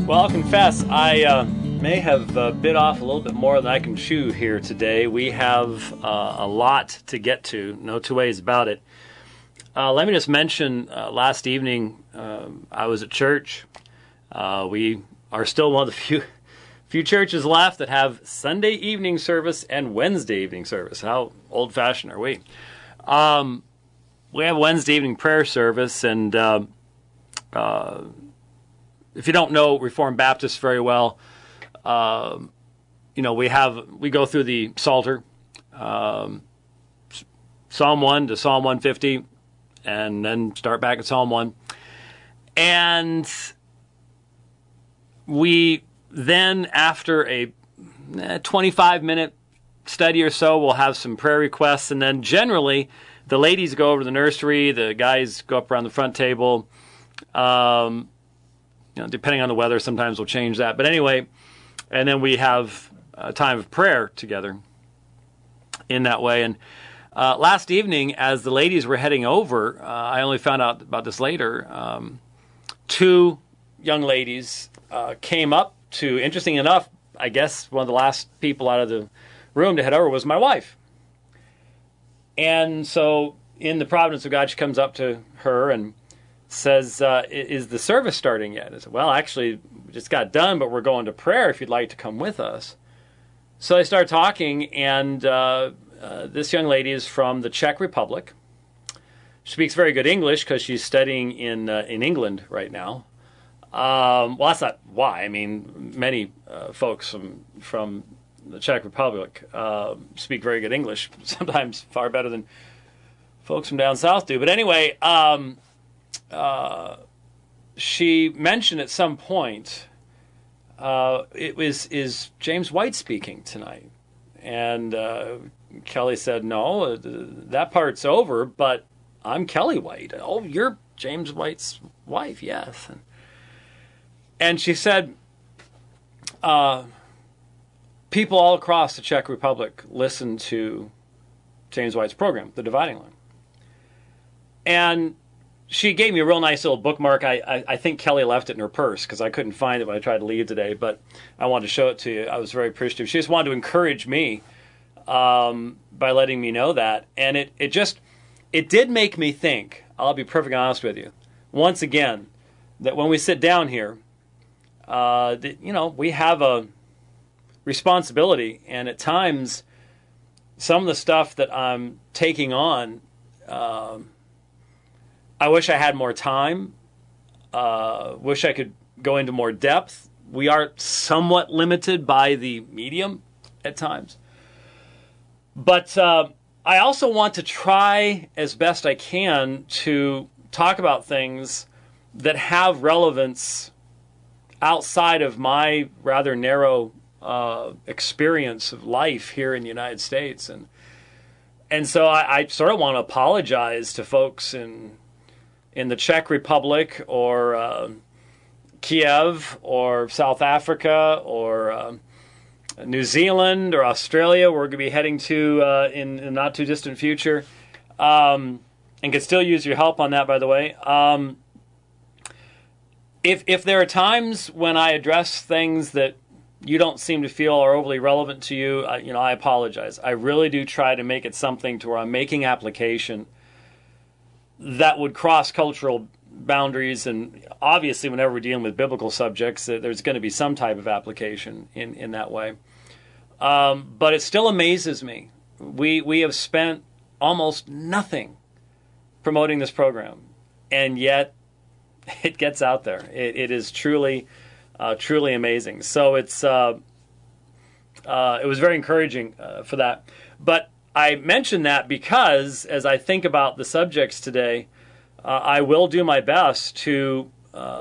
Well, I'll confess, I may have bit off a little bit more than I can chew here today. We have a lot to get to, no two ways about it. Let me just mention, last evening I was at church. We are still one of the few churches left that have Sunday evening service and Wednesday evening service. How old-fashioned are we? We have Wednesday evening prayer service, and if you don't know Reformed Baptists very well, we go through the Psalter, Psalm 1 to Psalm 150, and then start back at Psalm 1. And we then, after a 25-minute study or so, we'll have some prayer requests, and then generally the ladies go over to the nursery, the guys go up around the front table. Depending on the weather, sometimes we'll change that. But anyway, and then we have a time of prayer together in that way. And last evening, as the ladies were heading over, I only found out about this later, two young ladies came up to, interesting enough, I guess one of the last people out of the room to head over was my wife. And so in the providence of God, she comes up to her and says, is the service starting yet? I said, well, actually, we just got done, but we're going to prayer if you'd like to come with us. So they start talking, and this young lady is from the Czech Republic. She speaks very good English because she's studying in England right now. Well, that's not why. I mean, many folks from the Czech Republic speak very good English, sometimes far better than folks from down south do. But anyway, she mentioned at some point, is James White speaking tonight? And Kelly said, no, that part's over, but I'm Kelly White. Oh, you're James White's wife, yes. And she said, people all across the Czech Republic listen to James White's program, The Dividing Line. And she gave me a real nice little bookmark. I think Kelly left it in her purse because I couldn't find it when I tried to leave today, but I wanted to show it to you. I was very appreciative. She just wanted to encourage me by letting me know that. And it did make me think, I'll be perfectly honest with you, once again, that when we sit down here, we have a responsibility. And at times, some of the stuff that I'm taking on, I wish I had more time. Wish I could go into more depth. We are somewhat limited by the medium at times. But I also want to try as best I can to talk about things that have relevance outside of my rather narrow experience of life here in the United States. And so I sort of want to apologize to folks in the Czech Republic or Kiev or South Africa or New Zealand or Australia, we're going to be heading to in the not too distant future, and could still use your help on that, by the way. If there are times when I address things that you don't seem to feel are overly relevant to you, I apologize. I really do try to make it something to where I'm making application that would cross cultural boundaries, and obviously whenever we're dealing with biblical subjects, there's going to be some type of application in that way. But it still amazes me. We have spent almost nothing promoting this program, and yet it gets out there. It is truly amazing. So it was very encouraging for that. But I mention that because as I think about the subjects today, I will do my best to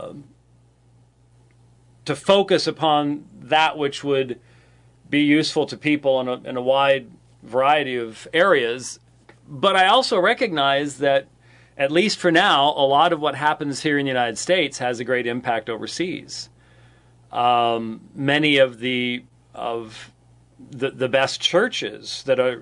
focus upon that which would be useful to people in a wide variety of areas. But I also recognize that, at least for now, a lot of what happens here in the United States has a great impact overseas. Many of the best churches that are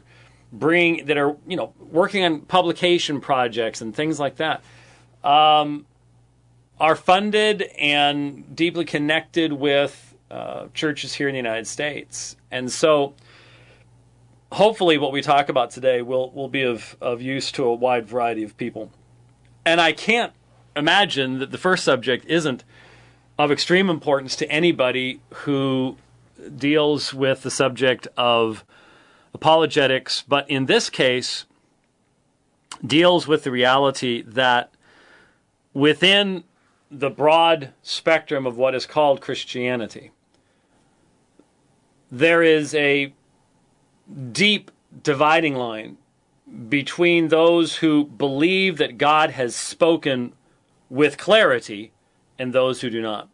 working on publication projects and things like that, are funded and deeply connected with churches here in the United States. And so hopefully what we talk about today will be of use to a wide variety of people. And I can't imagine that the first subject isn't of extreme importance to anybody who deals with the subject of apologetics, but in this case deals with the reality that within the broad spectrum of what is called Christianity, there is a deep dividing line between those who believe that God has spoken with clarity and those who do not.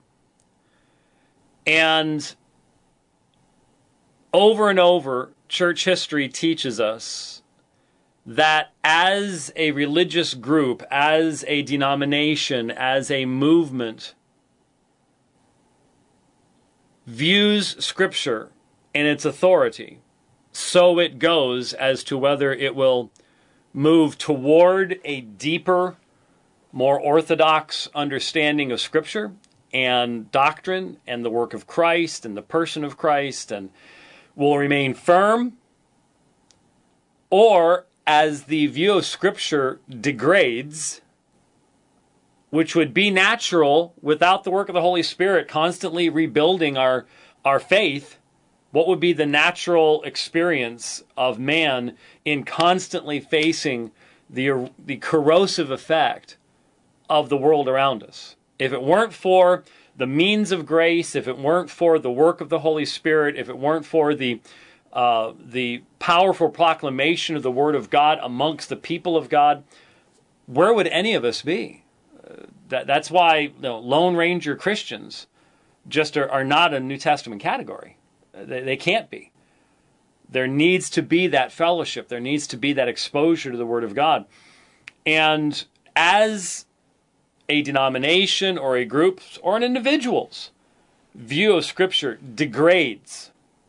And over, church history teaches us that as a religious group, as a denomination, as a movement, views Scripture and its authority, so it goes as to whether it will move toward a deeper, more orthodox understanding of Scripture and doctrine and the work of Christ and the person of Christ, and will remain firm, or as the view of Scripture degrades, which would be natural without the work of the Holy Spirit constantly rebuilding our faith. What would be the natural experience of man in constantly facing the corrosive effect of the world around us? If it weren't for the means of grace, if it weren't for the work of the Holy Spirit, if it weren't for the powerful proclamation of the Word of God amongst the people of God, where would any of us be? That's why Lone Ranger Christians just are not a New Testament category. They can't be. There needs to be that fellowship. There needs to be that exposure to the Word of God. And as a denomination or a group or an individual's view of Scripture degrades,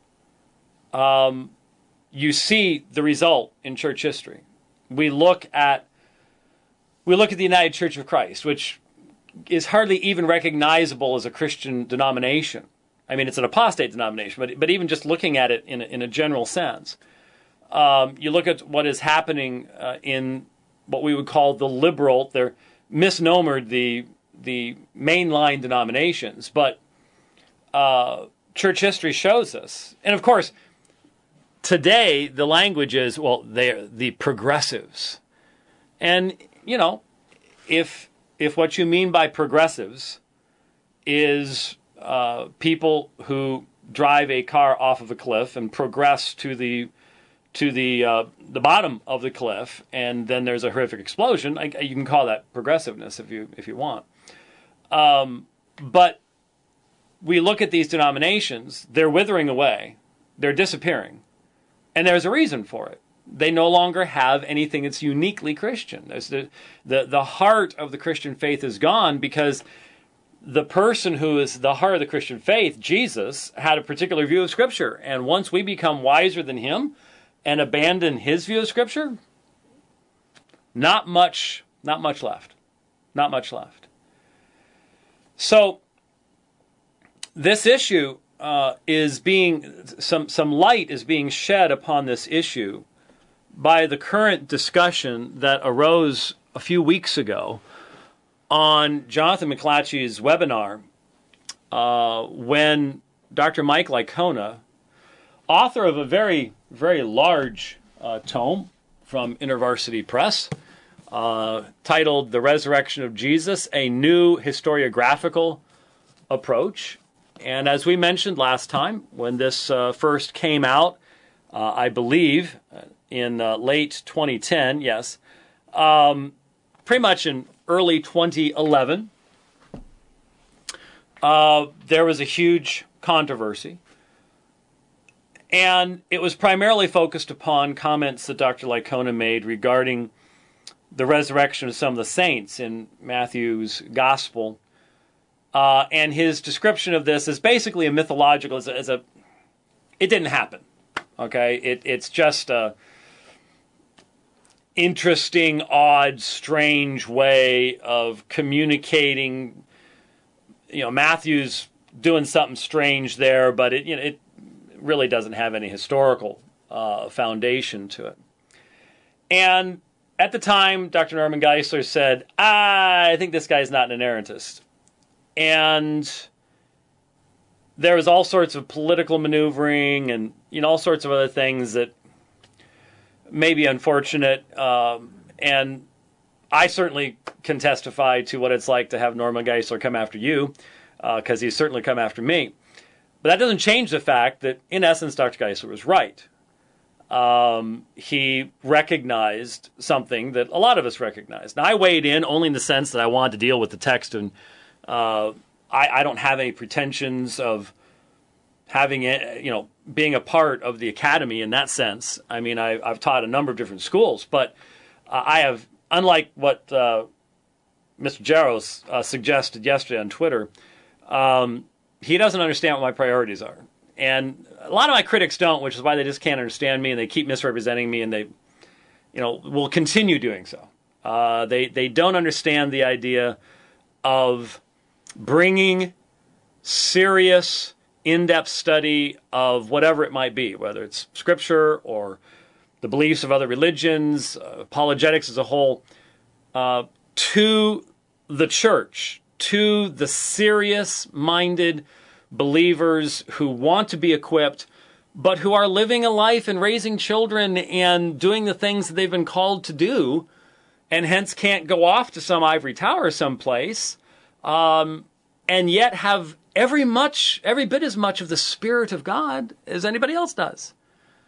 you see the result in church history. We look at the United Church of Christ, which is hardly even recognizable as a Christian denomination. I mean, it's an apostate denomination, but even just looking at it in a general sense, you look at what is happening in what we would call the liberal. They're misnomered the mainline denominations, but church history shows us. And of course, today the language is, well, they're the progressives. And, if what you mean by progressives is people who drive a car off of a cliff and progress to the bottom of the cliff, and then there's a horrific explosion, you can call that progressiveness if you want. But we look at these denominations; they're withering away, they're disappearing, and there's a reason for it. They no longer have anything that's uniquely Christian. There's the heart of the Christian faith is gone, because the person who is the heart of the Christian faith, Jesus, had a particular view of Scripture. And once we become wiser than him and abandon his view of Scripture, not much left. Not much left. So this issue is being, some light is being shed upon this issue by the current discussion that arose a few weeks ago on Jonathan McClatchy's webinar, when Dr. Mike Licona, author of a very, very large tome from InterVarsity Press, titled The Resurrection of Jesus, A New Historiographical Approach. And as we mentioned last time, when this first came out, I believe in late 2010, yes, pretty much in early 2011, there was a huge controversy. And it was primarily focused upon comments that Dr. Licona made regarding the resurrection of some of the saints in Matthew's Gospel. And his description of this is basically a mythological, it didn't happen. Okay? It's just a interesting, odd, strange way of communicating Matthew's doing something strange there, but it really doesn't have any historical foundation to it. And at the time, Dr. Norman Geisler said, I think this guy's not an inerrantist. And there was all sorts of political maneuvering and all sorts of other things that may be unfortunate. And I certainly can testify to what it's like to have Norman Geisler come after you, because he's certainly come after me. But that doesn't change the fact that, in essence, Dr. Geisler was right. He recognized something that a lot of us recognized. Now, I weighed in only in the sense that I wanted to deal with the text, and I don't have any pretensions of having being a part of the academy in that sense. I mean, I've taught a number of different schools, but I have, unlike what Mr. Jaros suggested yesterday on Twitter, he doesn't understand what my priorities are. And a lot of my critics don't, which is why they just can't understand me, and they keep misrepresenting me, and they, will continue doing so. They don't understand the idea of bringing serious, in-depth study of whatever it might be, whether it's scripture or the beliefs of other religions, apologetics as a whole, to the church, to the serious-minded believers who want to be equipped, but who are living a life and raising children and doing the things that they've been called to do, and hence can't go off to some ivory tower someplace, and yet have every bit as much of the Spirit of God as anybody else does.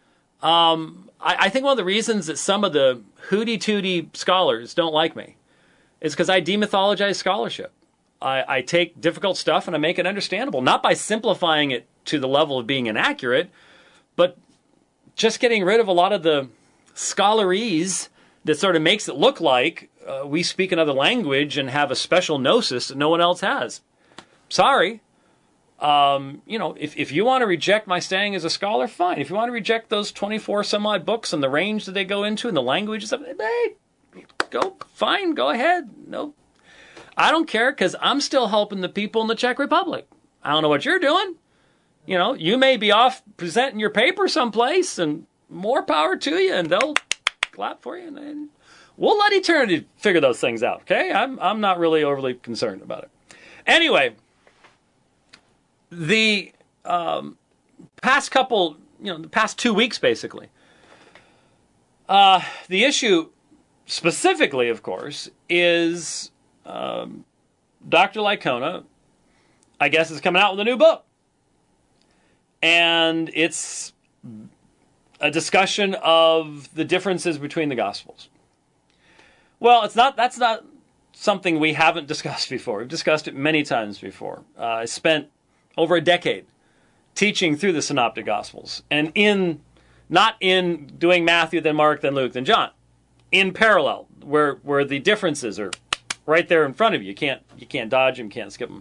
I think one of the reasons that some of the hooty-tooty scholars don't like me is because I demythologize scholarship. I take difficult stuff and I make it understandable, not by simplifying it to the level of being inaccurate, but just getting rid of a lot of the scholarese that sort of makes it look like we speak another language and have a special gnosis that no one else has. Sorry. If you want to reject my standing as a scholar, fine. If you want to reject those 24 some odd books and the range that they go into and the language and stuff, hey, go ahead. No, I don't care, because I'm still helping the people in the Czech Republic. I don't know what you're doing. You may be off presenting your paper someplace, and more power to you, and they'll clap for you, and we'll let eternity figure those things out. Okay, I'm not really overly concerned about it. Anyway, the past 2 weeks, basically, the issue specifically, of course, is Dr. Licona, I guess, is coming out with a new book. And it's a discussion of the differences between the Gospels. Well, that's not something we haven't discussed before. We've discussed it many times before. I spent over a decade teaching through the Synoptic Gospels, and not in doing Matthew, then Mark, then Luke, then John, in parallel, where the differences are right there in front of you. You can't dodge them, you can't skip them.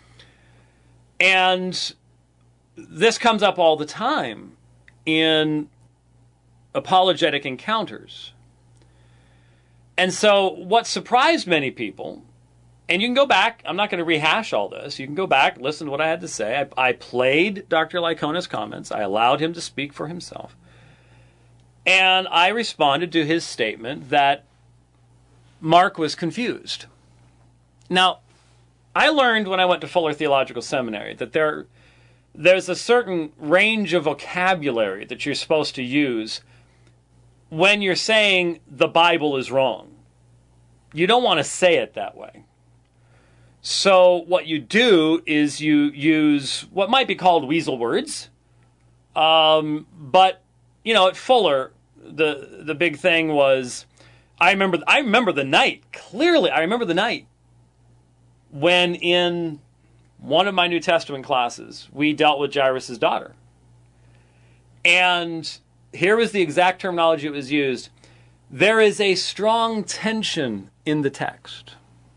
And this comes up all the time in apologetic encounters. And so what surprised many people, and you can go back, I'm not going to rehash all this, you can go back, listen to what I had to say. I played Dr. Licona's comments, I allowed him to speak for himself, and I responded to his statement that Mark was confused. Now, I learned when I went to Fuller Theological Seminary that there's a certain range of vocabulary that you're supposed to use when you're saying the Bible is wrong. You don't want to say it that way. So what you do is you use what might be called weasel words. But, at Fuller, the big thing was, I remember the night, clearly I remember the night when in one of my New Testament classes, we dealt with Jairus' daughter. And here was the exact terminology that was used. There is a strong tension in the text.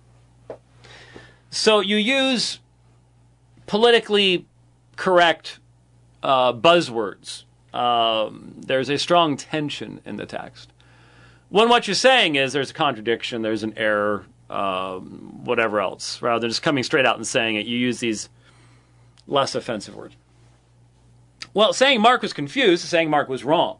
So you use politically correct buzzwords. There's a strong tension in the text. When what you're saying is there's a contradiction, there's an error, whatever else, rather than just coming straight out and saying it. You use these less offensive words. Well, saying Mark was confused is saying Mark was wrong.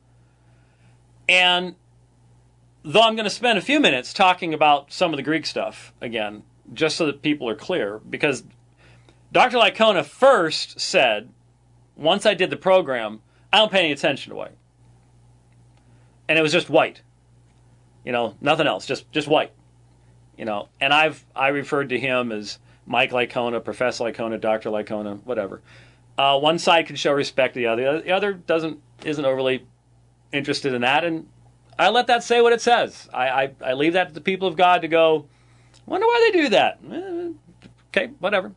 And though I'm going to spend a few minutes talking about some of the Greek stuff again, just so that people are clear, because Dr. Licona first said, once I did the program, I don't pay any attention to white. And it was just white. Nothing else, just white. And I referred to him as Mike Licona, Professor Licona, Dr. Licona, whatever. One side can show respect to the other. The other isn't overly interested in that, and I let that say what it says. I leave that to the people of God to go, wonder why they do that. Okay, whatever.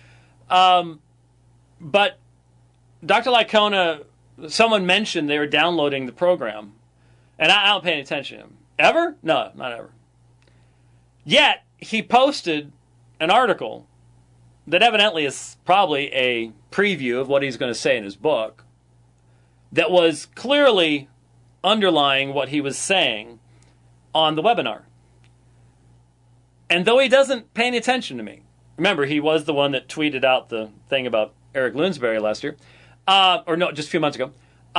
But Dr. Licona, someone mentioned they were downloading the program, and I don't pay any attention to him. Ever? No, not ever. Yet, he posted an article that evidently is probably a preview of what he's going to say in his book that was clearly underlying what he was saying on the webinar. And though he doesn't pay any attention to me, remember, he was the one that tweeted out the thing about Eric Loonsberry last year. Or no, just a few months ago.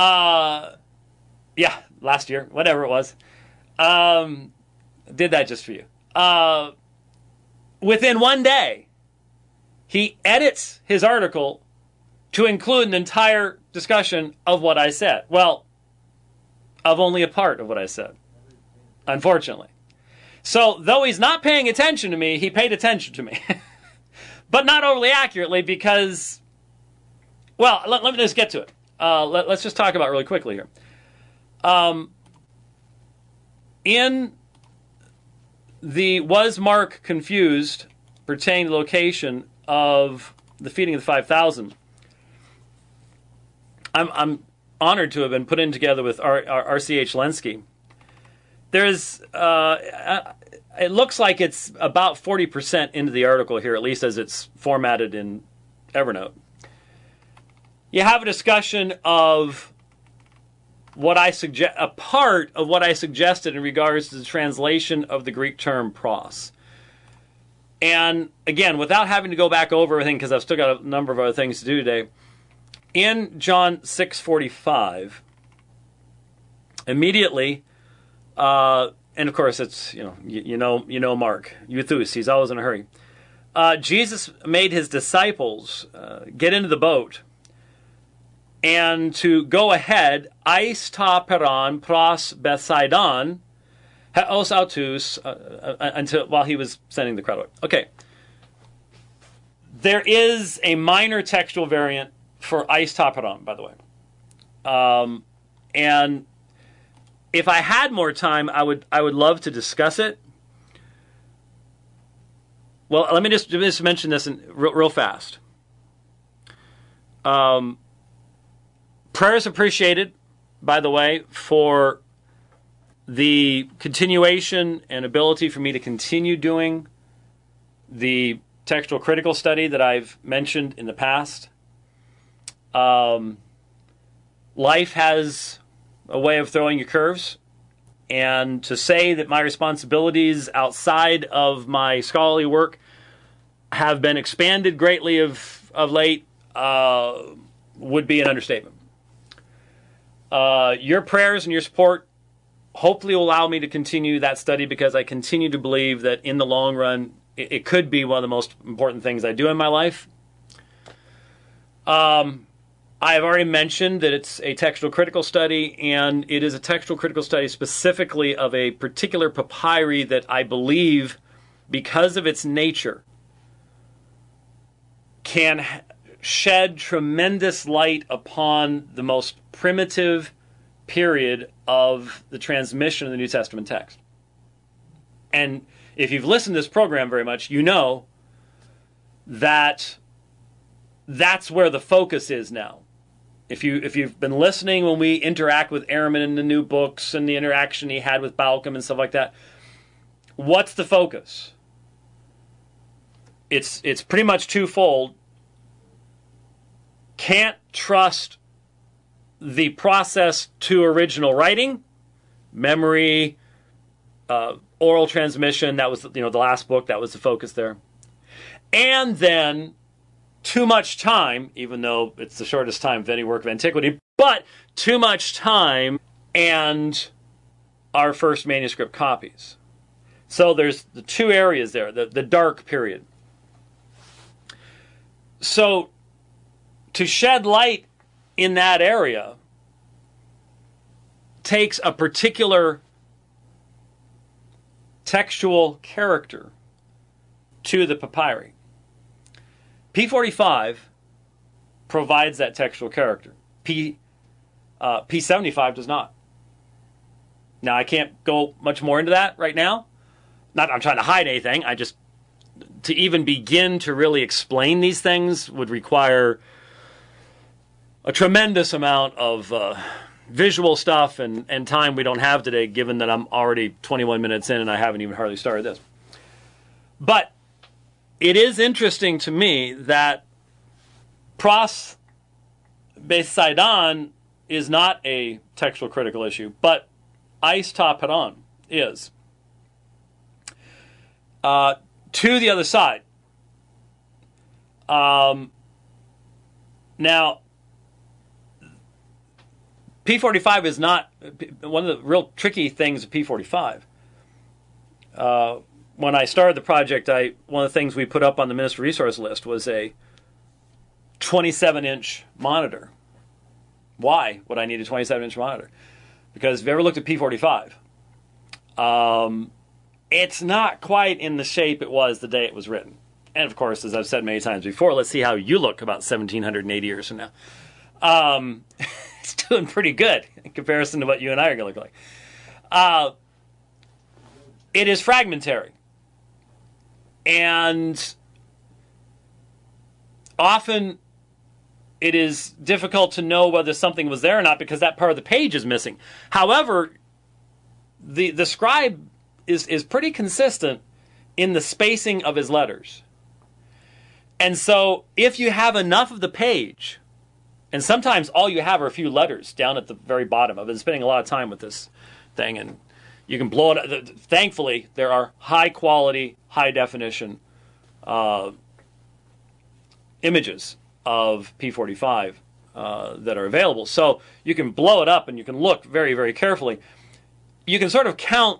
Yeah, last year, whatever it was. Did that just for you. Within one day, he edits his article to include an entire discussion of what I said. Well, of only a part of what I said, unfortunately. So, though he's not paying attention to me, he paid attention to me. But not overly accurately because, well, let me just get to it. Let's just talk about it really quickly here. In the Was Mark Confused pertaining to the location of the feeding of the 5,000, I'm honored to have been put in together with R.C.H. Lenski. There's, it looks like it's about 40% into the article here, at least as it's formatted in Evernote. You have a discussion of what I suggest, a part of what I suggested in regards to the translation of the Greek term pros. And again, without having to go back over everything, because I've still got a number of other things to do today, in John 6:45, immediately, and of course it's you know Mark Euthus, he's always in a hurry. Jesus made his disciples get into the boat and to go ahead, eis ta peran pros Bethsaidon, heos autus, until while he was sending the crowd away. Okay, there is a minor textual variant for eis ta peran, by the way, and if I had more time, I would love to discuss it. Well, let me just mention this real fast. Prayers appreciated, by the way, for the continuation and ability for me to continue doing the textual critical study that I've mentioned in the past. Life has a way of throwing you curves, and to say that my responsibilities outside of my scholarly work have been expanded greatly of late would be an understatement. Your prayers and your support hopefully will allow me to continue that study, because I continue to believe that in the long run it could be one of the most important things I do in my life. I have already mentioned that it's a textual critical study, and it is a textual critical study specifically of a particular papyri that I believe, because of its nature, can shed tremendous light upon the most primitive period of the transmission of the New Testament text. And if you've listened to this program very much, you know that that's where the focus is now. If you've been listening when we interact with Ehrman in the new books and the interaction he had with Balcom and stuff like that, what's the focus? It's pretty much twofold. Can't trust the process to original writing, memory, oral transmission. That was, the last book. That was the focus there. And then Too Much Time, even though it's the shortest time of any work of antiquity, but Too Much Time and our first manuscript copies. So there's the two areas there, the dark period. So to shed light in that area takes a particular textual character to the papyri. P45 provides that textual character. P75 does not. Now, I can't go much more into that right now. Not that I'm trying to hide anything. To even begin to really explain these things would require a tremendous amount of visual stuff and time we don't have today, given that I'm already 21 minutes in and I haven't even hardly started this. But it is interesting to me that Pros Poseidon is not a textual critical issue, but Ais Ta Peron is. To the other side. Now, P45 is not one of the real tricky things of P45. When I started the project, one of the things we put up on the ministry resource list was a 27-inch monitor. Why would I need a 27-inch monitor? Because if you ever looked at P45, it's not quite in the shape it was the day it was written. And of course, as I've said many times before, let's see how you look about 1,780 years from now. It's doing pretty good in comparison to what you and I are going to look like. It is fragmentary. And often it is difficult to know whether something was there or not because that part of the page is missing. However, the scribe is pretty consistent in the spacing of his letters. And so if you have enough of the page, and sometimes all you have are a few letters down at the very bottom. I've been spending a lot of time with this thing, and you can blow it up. Thankfully, there are high-quality, high-definition images of P45 that are available. So you can blow it up, and you can look very, very carefully. You can sort of count,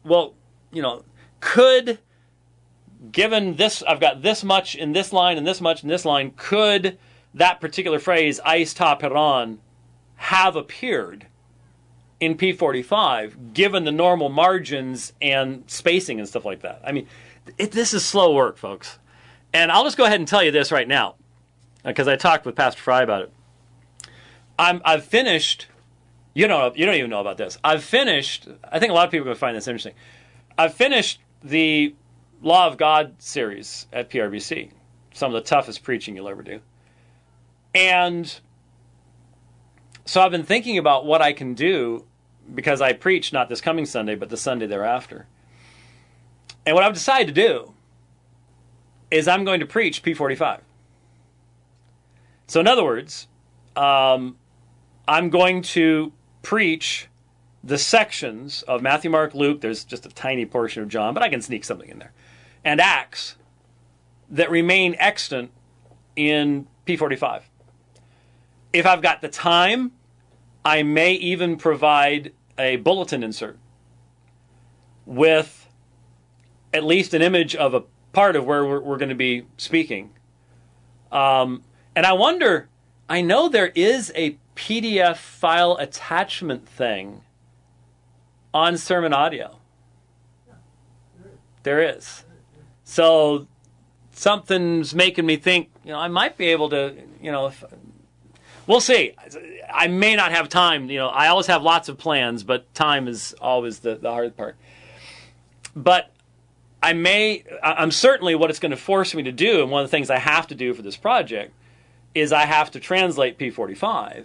given this, I've got this much in this line and this much in this line, could that particular phrase, Ais Ta Peron, have appeared in P45, given the normal margins and spacing and stuff like that? I mean, this is slow work, folks. And I'll just go ahead and tell you this right now, because I talked with Pastor Fry about it. I've finished, you don't even know about this. I've finished, I think a lot of people are going to find this interesting. I've finished the Law of God series at PRBC, some of the toughest preaching you'll ever do. And so I've been thinking about what I can do, because I preach not this coming Sunday, but the Sunday thereafter. And what I've decided to do is I'm going to preach P45. So in other words, I'm going to preach the sections of Matthew, Mark, Luke, there's just a tiny portion of John, but I can sneak something in there, and Acts that remain extant in P45. If I've got the time, I may even provide a bulletin insert with at least an image of a part of where we're going to be speaking. And I wonder, I know there is a PDF file attachment thing on Sermon Audio. There is. So something's making me think, I might be able to, we'll see. I may not have time. I always have lots of plans, but time is always the hard part. But I'm certainly, what it's going to force me to do, and one of the things I have to do for this project, is I have to translate P45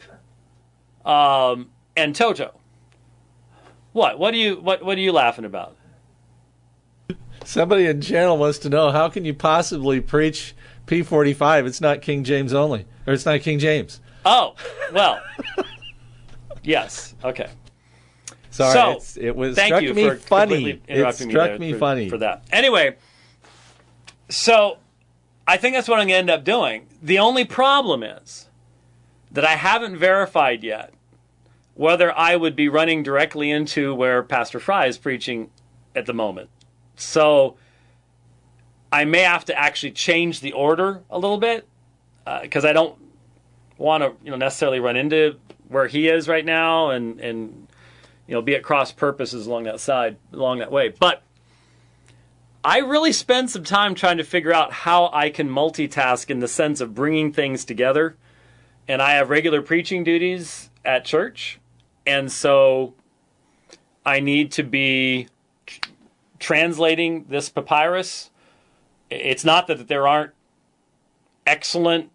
and Toto. What are you laughing about? Somebody in channel wants to know, how can you possibly preach P45? It's not King James only, or it's not King James. Oh, well, yes, okay. Sorry, So, it was thank struck you me for funny. completely interrupting It struck me me there funny for that. Anyway, so I think that's what I'm going to end up doing. The only problem is that I haven't verified yet whether I would be running directly into where Pastor Fry is preaching at the moment. So I may have to actually change the order a little bit because I don't want to necessarily run into where he is right now and be at cross purposes along that way. But I really spend some time trying to figure out how I can multitask in the sense of bringing things together. And I have regular preaching duties at church. And so I need to be translating this papyrus. It's not that there aren't excellent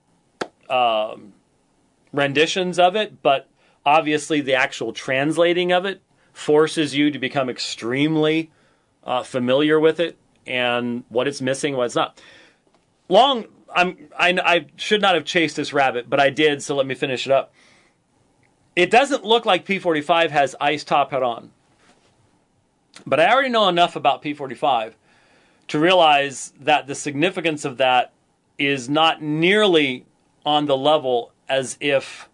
renditions of it, but obviously the actual translating of it forces you to become extremely familiar with it and what it's missing, what it's not. I should not have chased this rabbit, but I did, so let me finish it up. It doesn't look like P45 has ice top hat on. But I already know enough about P45 to realize that the significance of that is not nearly on the level as if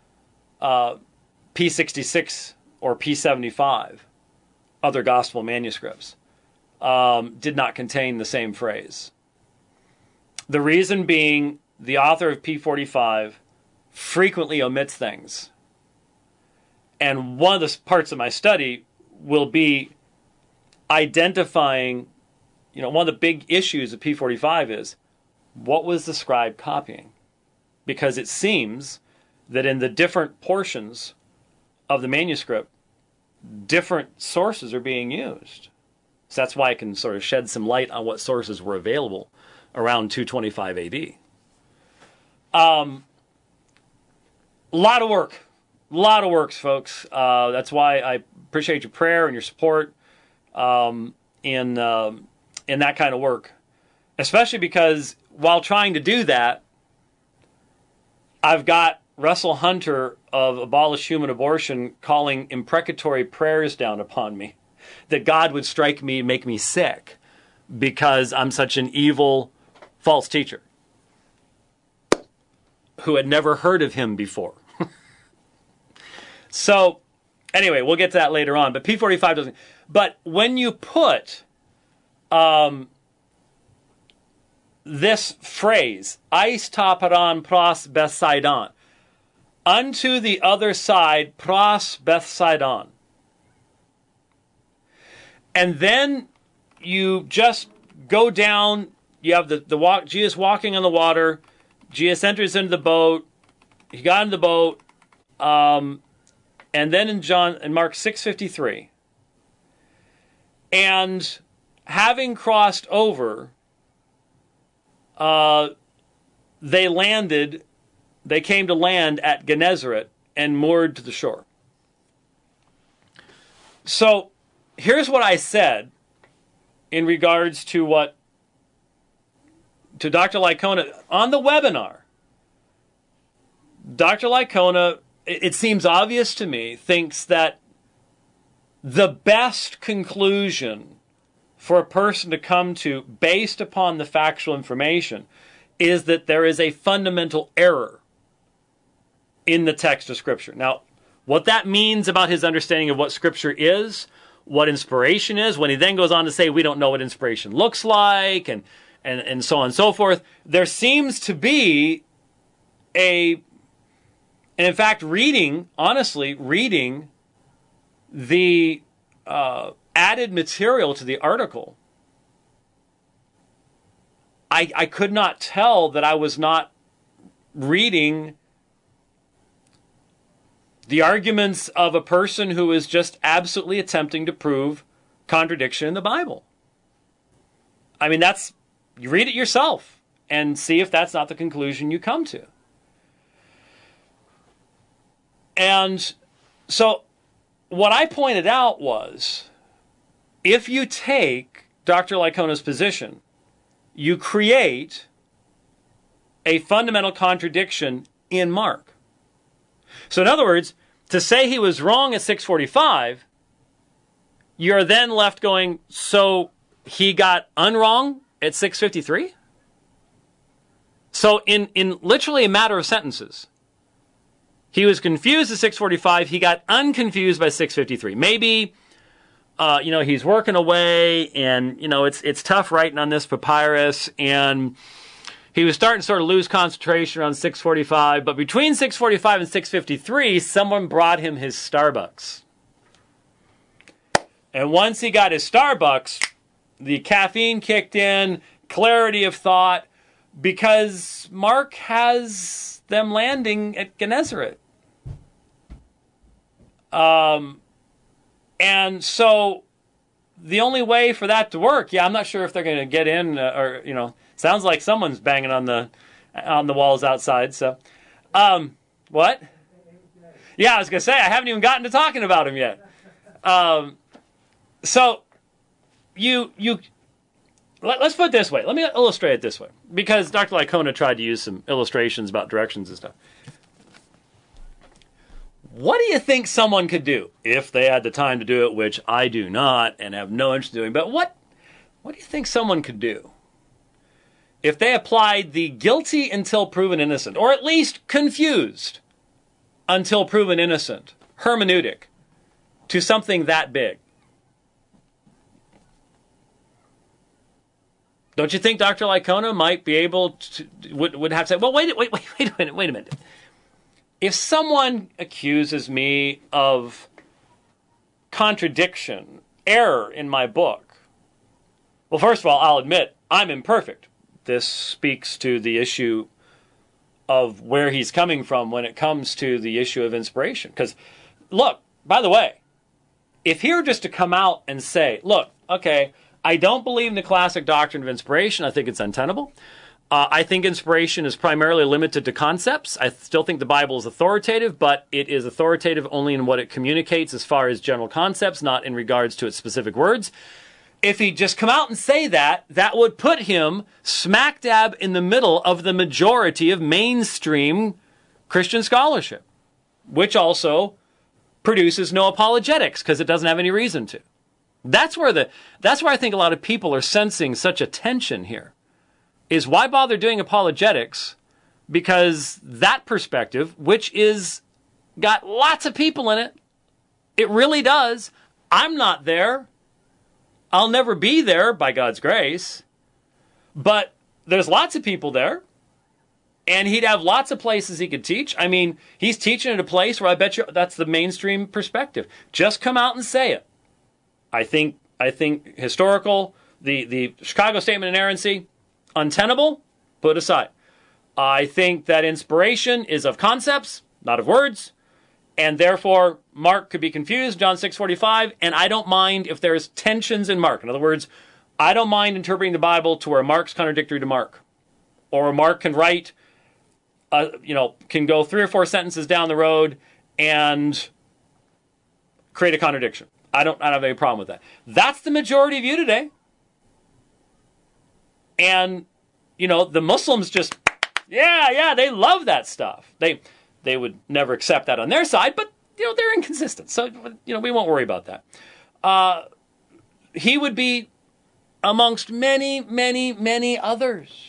P66 or P75, other gospel manuscripts, did not contain the same phrase. The reason being, the author of P45 frequently omits things. And one of the parts of my study will be identifying, one of the big issues of P45 is, what was the scribe copying? Because it seems that in the different portions of the manuscript, different sources are being used. So that's why I can sort of shed some light on what sources were available around 225 AD. A lot of works, folks. That's why I appreciate your prayer and your support in that kind of work. Especially because while trying to do that, I've got Russell Hunter of Abolish Human Abortion calling imprecatory prayers down upon me. That God would strike me and make me sick because I'm such an evil, false teacher who had never heard of him before. So, anyway, we'll get to that later on. But P45 doesn't. But when you put this phrase, Eis taparan pros Bethsaidon, unto the other side pros Bethsaidon, and then you just go down, you have the walk, Jesus walking on the water, Jesus enters into the boat, he got into the boat, and then in Mark 6:53, and having crossed over, they came to land at Gennesaret and moored to the shore. So here's what I said in regards to Dr. Licona on the webinar. Dr. Licona, it seems obvious to me, thinks that the best conclusion for a person to come to based upon the factual information is that there is a fundamental error in the text of Scripture. Now, what that means about his understanding of what Scripture is, what inspiration is, when he then goes on to say we don't know what inspiration looks like, and so on and so forth, there seems to be and in fact, reading the added material to the article, I could not tell that I was not reading the arguments of a person who is just absolutely attempting to prove contradiction in the Bible. I mean, you read it yourself and see if that's not the conclusion you come to. And so what I pointed out was, if you take Dr. Licona's position, you create a fundamental contradiction in Mark. So in other words, to say he was wrong at 645 you're then left going, so he got unwrong at 653? So in literally a matter of sentences, he was confused at 645, he got unconfused by 653. Maybe, he's working away, and, it's tough writing on this papyrus, and he was starting to sort of lose concentration around 645, but between 645 and 653, someone brought him his Starbucks. And once he got his Starbucks, the caffeine kicked in, clarity of thought, because Mark has them landing at Gennesaret. And so the only way for that to work, I'm not sure if they're going to get in, sounds like someone's banging on the walls outside. So, what? Yeah, I was going to say, I haven't even gotten to talking about him yet. So, let's put it this way. Let me illustrate it this way. Because Dr. Licona tried to use some illustrations about directions and stuff. What do you think someone could do if they had the time to do it, which I do not and have no interest in doing, but what do you think someone could do if they applied the guilty until proven innocent, or at least confused until proven innocent hermeneutic to something that big? Don't you think Dr. Licona might be able to, would have to say, well, wait a minute. If someone accuses me of contradiction, error in my book, well, first of all, I'll admit I'm imperfect. This speaks to the issue of where he's coming from when it comes to the issue of inspiration. Because, look, by the way, if he were just to come out and say, look, okay, I don't believe in the classic doctrine of inspiration. I think it's untenable. I think inspiration is primarily limited to concepts. I still think the Bible is authoritative, but it is authoritative only in what it communicates as far as general concepts, not in regards to its specific words. If he'd just come out and say that, that would put him smack dab in the middle of the majority of mainstream Christian scholarship, which also produces no apologetics because it doesn't have any reason to. That's where I think a lot of people are sensing such a tension here. Is why bother doing apologetics? Because that perspective, which is got lots of people in it, it really does. I'm not there. I'll never be there by God's grace. But there's lots of people there. And he'd have lots of places he could teach. I mean, he's teaching at a place where I bet you that's the mainstream perspective. Just come out and say it. I think historical, the Chicago Statement of Inerrancy, untenable, put aside. I think that inspiration is of concepts, not of words, and therefore Mark could be confused, John 6:45, and I don't mind if there's tensions in Mark. In other words, I don't mind interpreting the Bible to where Mark's contradictory to Mark, or Mark can write, can go 3 or 4 sentences down the road and create a contradiction. I don't have any problem with that. That's the majority of you today. And, the Muslims just, they love that stuff. They would never accept that on their side, but, they're inconsistent. So, we won't worry about that. He would be amongst many, many, many others.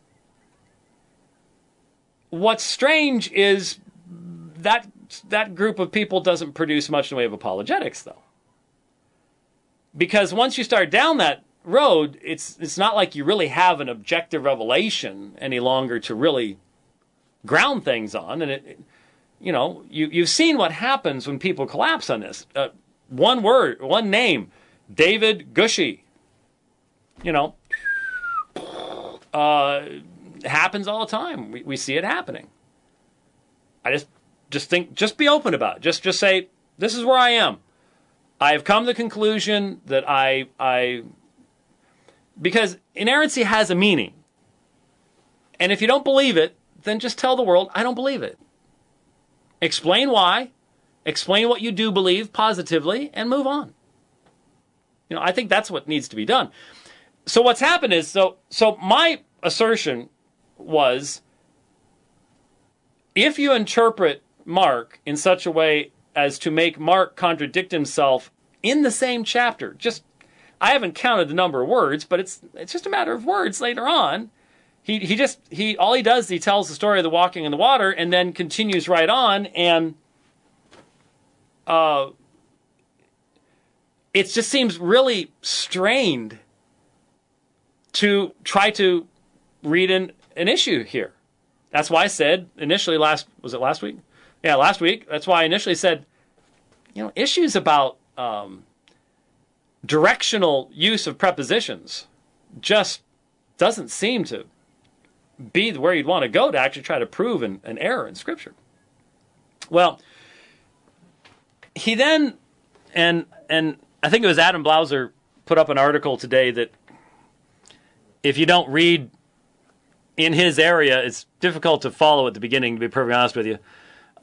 What's strange is that group of people doesn't produce much in the way of apologetics, though. Because once you start down that road, it's not like you really have an objective revelation any longer to really ground things on. And you've seen what happens when people collapse on this. One word, one name, David Gushee. Happens all the time. We see it happening. I just think, just be open about it. Just say, this is where I am. I have come to the conclusion that because inerrancy has a meaning. And if you don't believe it, then just tell the world, I don't believe it. Explain why. Explain what you do believe positively and move on. I think that's what needs to be done. So what's happened is, so my assertion was, if you interpret Mark in such a way as to make Mark contradict himself in the same chapter. Just, I haven't counted the number of words, but it's just a matter of words later on. All he does is he tells the story of the walking in the water and then continues right on, and it just seems really strained to try to read an issue here. That's why I said initially last week? Yeah, last week. That's why I initially said, issues about directional use of prepositions just doesn't seem to be where you'd want to go to actually try to prove an error in Scripture. Well, he then, and I think it was Adam Blauser put up an article today that if you don't read in his area, it's difficult to follow at the beginning, to be perfectly honest with you.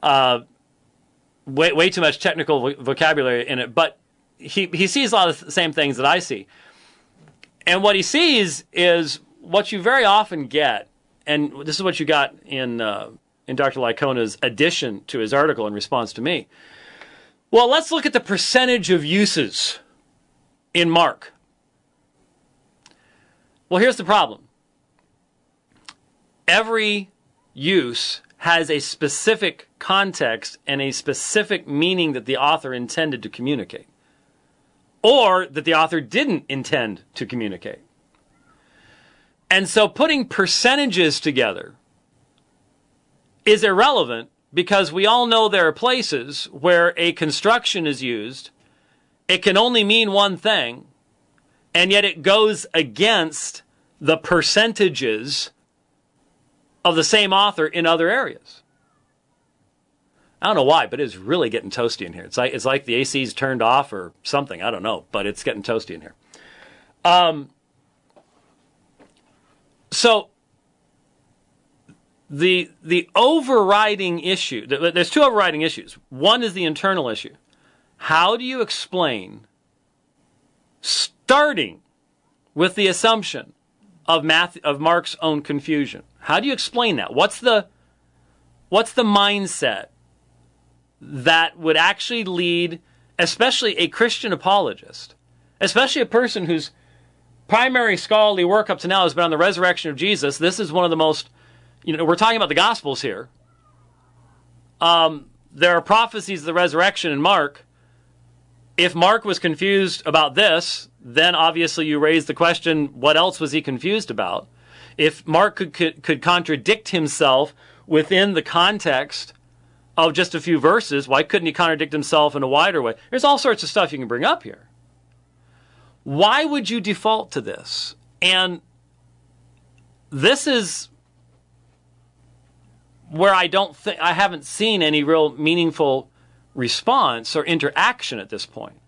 Way too much technical vocabulary in it, but he sees a lot of the same things that I see. And what he sees is what you very often get, and this is what you got in Dr. Lycona's addition to his article in response to me. Well, let's look at the percentage of uses in Mark. Well, here's the problem. Every use has a specific context and a specific meaning that the author intended to communicate, or that the author didn't intend to communicate. And so putting percentages together is irrelevant, because we all know there are places where a construction is used, it can only mean one thing, and yet it goes against the percentages of the same author in other areas. I don't know why, but it's really getting toasty in here. It's like the AC's turned off or something. I don't know, but it's getting toasty in here. So the overriding issue, there's two overriding issues. One is the internal issue. How do you explain, starting with the assumption of Mark's own confusion? How do you explain that? What's the mindset that would actually lead, especially a Christian apologist, especially a person whose primary scholarly work up to now has been on the resurrection of Jesus? This is one of the most, we're talking about the Gospels here. There are prophecies of the resurrection in Mark. If Mark was confused about this, then obviously you raise the question, what else was he confused about? If Mark could contradict himself within the context of just a few verses, why couldn't he contradict himself in a wider way? There's all sorts of stuff you can bring up here. Why would you default to this? And this is where I haven't seen any real meaningful response or interaction at this point.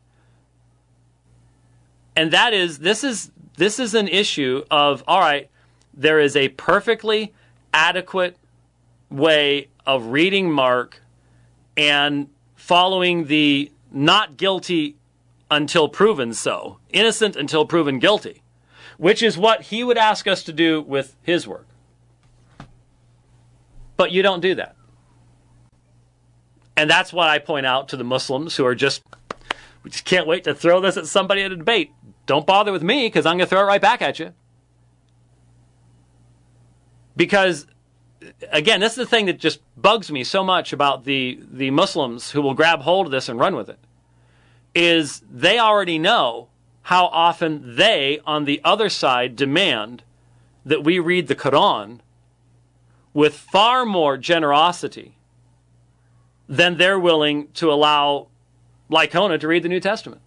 And that is, this is an issue of, all right, there is a perfectly adequate way of reading Mark and following the not guilty until proven so, innocent until proven guilty, which is what he would ask us to do with his work. But you don't do that. And that's why I point out to the Muslims who are we just can't wait to throw this at somebody at a debate. Don't bother with me, because I'm going to throw it right back at you. Because, again, this is the thing that just bugs me so much about the Muslims who will grab hold of this and run with it, is they already know how often they, on the other side, demand that we read the Quran with far more generosity than they're willing to allow Lycona to read the New Testament.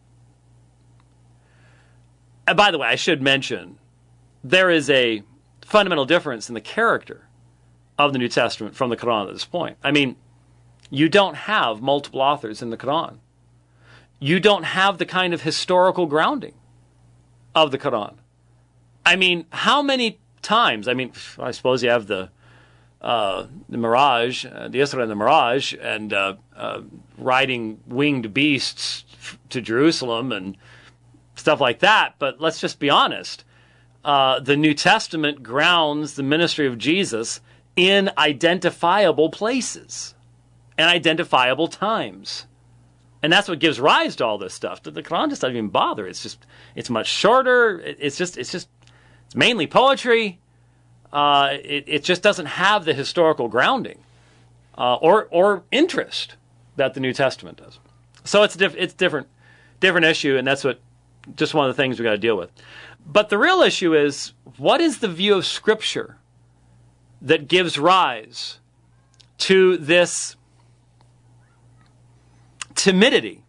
And by the way, I should mention, there is a fundamental difference in the character of the New Testament from the Quran at this point. I mean, you don't have multiple authors in the Quran. You don't have the kind of historical grounding of the Quran. I mean, how many times? I mean, I suppose you have the Miraj, the Isra and the Miraj, and riding winged beasts to Jerusalem and stuff like that. But let's just be honest. The New Testament grounds the ministry of Jesus in identifiable places and identifiable times. And that's what gives rise to all this stuff. The Quran just doesn't even bother. It's much shorter. It's mainly poetry. It just doesn't have the historical grounding or interest that the New Testament does. So it's different issue, and that's just one of the things we got to deal with. But the real issue is, what is the view of Scripture that gives rise to this timidity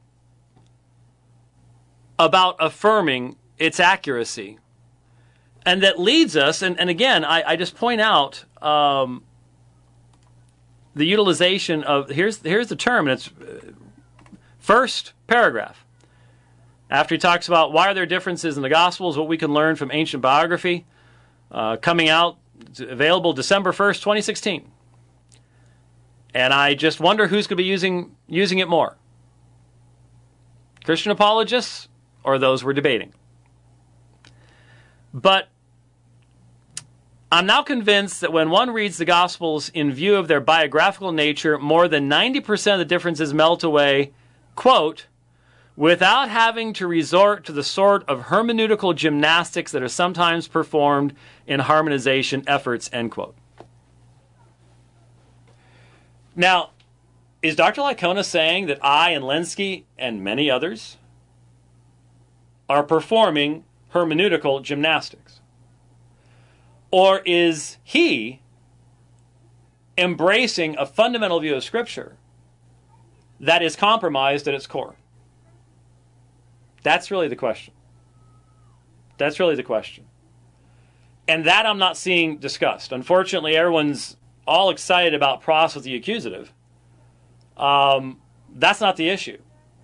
about affirming its accuracy, and that leads us, and again, I just point out the utilization of, here's the term, and it's first paragraph. After he talks about why are there differences in the Gospels, what we can learn from ancient biography, coming out, available December 1st, 2016. And I just wonder who's going to be using it more. Christian apologists or those we're debating. But I'm now convinced that when one reads the Gospels in view of their biographical nature, more than 90% of the differences melt away, quote, without having to resort to the sort of hermeneutical gymnastics that are sometimes performed in harmonization efforts, end quote. Now, is Dr. Licona saying that I and Lenski and many others are performing hermeneutical gymnastics? Or is he embracing a fundamental view of Scripture that is compromised at its core? That's really the question. That's really the question. And that I'm not seeing discussed. Unfortunately, everyone's all excited about pros with the accusative. That's not the issue.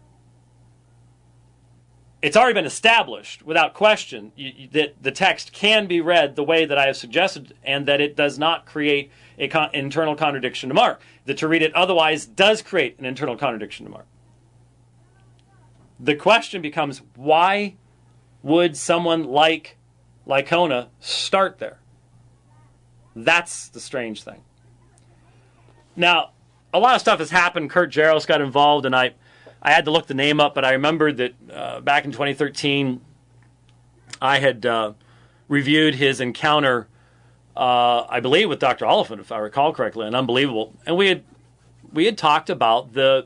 It's already been established without question that the text can be read the way that I have suggested, and that it does not create an internal contradiction to Mark. That to read it otherwise does create an internal contradiction to Mark. The question becomes, why would someone like Licona start there? That's the strange thing. Now, a lot of stuff has happened. Kurt Jaros got involved, and I had to look the name up, but I remembered that back in 2013, I had reviewed his encounter, I believe, with Dr. Oliphant, if I recall correctly, and unbelievable. And we had talked about the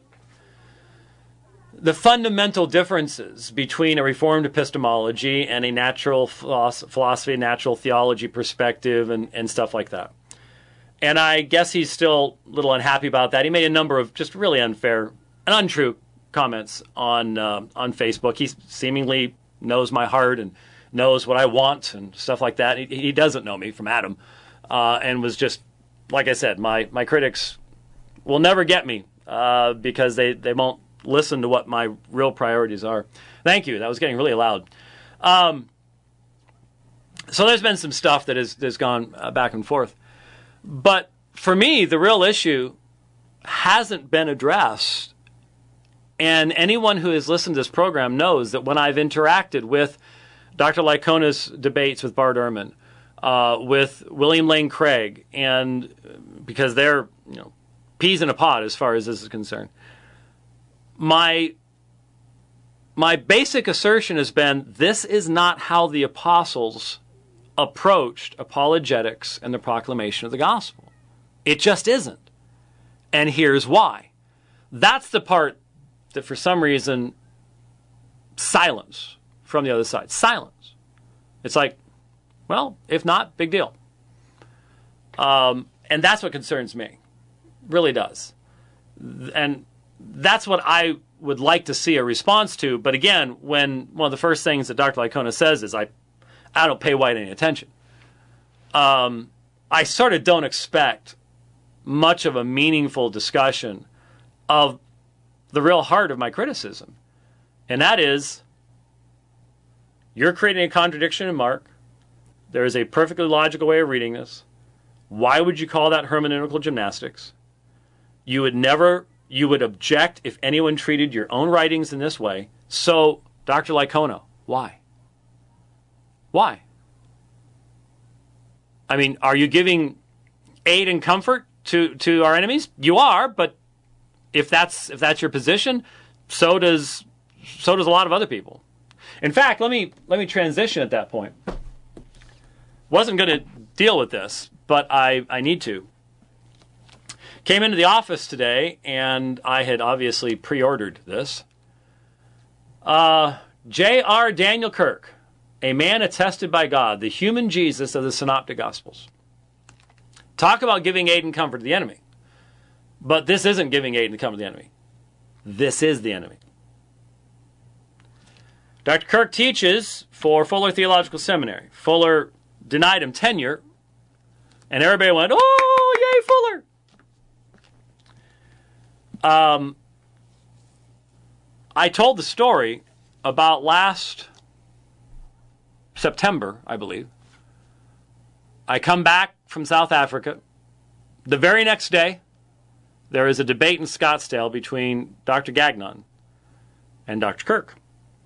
fundamental differences between a Reformed epistemology and a natural philosophy, natural theology perspective, and stuff like that. And I guess he's still a little unhappy about that. He made a number of just really unfair and untrue comments on Facebook. He seemingly knows my heart and knows what I want and stuff like that. He doesn't know me from Adam, and was just, like I said, my critics will never get me because they won't listen to what my real priorities are. Thank you. That was getting really loud. So there's been some stuff that has gone back and forth. But for me, the real issue hasn't been addressed. And anyone who has listened to this program knows that when I've interacted with Dr. Licona's debates with Bart Ehrman, with William Lane Craig, and because they're peas in a pod as far as this is concerned, my basic assertion has been, this is not how the apostles approached apologetics and the proclamation of the gospel. It just isn't. And here's why. That's the part that for some reason silence from the other side. Silence. It's like, well, if not, big deal. And that's what concerns me. Really does. And that's what I would like to see a response to. But again, when one of the first things that Dr. Licona says is, I don't pay White any attention. I sort of don't expect much of a meaningful discussion of the real heart of my criticism. And that is, you're creating a contradiction in Mark. There is a perfectly logical way of reading this. Why would you call that hermeneutical gymnastics? You would object if anyone treated your own writings in this way. So, Dr. Licona, why? Why? I mean, are you giving aid and comfort to our enemies? You are, but if that's your position, so does a lot of other people. In fact, let me transition at that point. Wasn't going to deal with this, but I need to. Came into the office today, and I had obviously pre-ordered this. J.R. Daniel Kirk, a man attested by God, the human Jesus of the Synoptic Gospels. Talk about giving aid and comfort to the enemy. But this isn't giving aid and comfort to the enemy. This is the enemy. Dr. Kirk teaches for Fuller Theological Seminary. Fuller denied him tenure, and everybody went, "Oh, yay, Fuller!" I told the story about last September, I believe. I come back from South Africa. The very next day, there is a debate in Scottsdale between Dr. Gagnon and Dr. Kirk.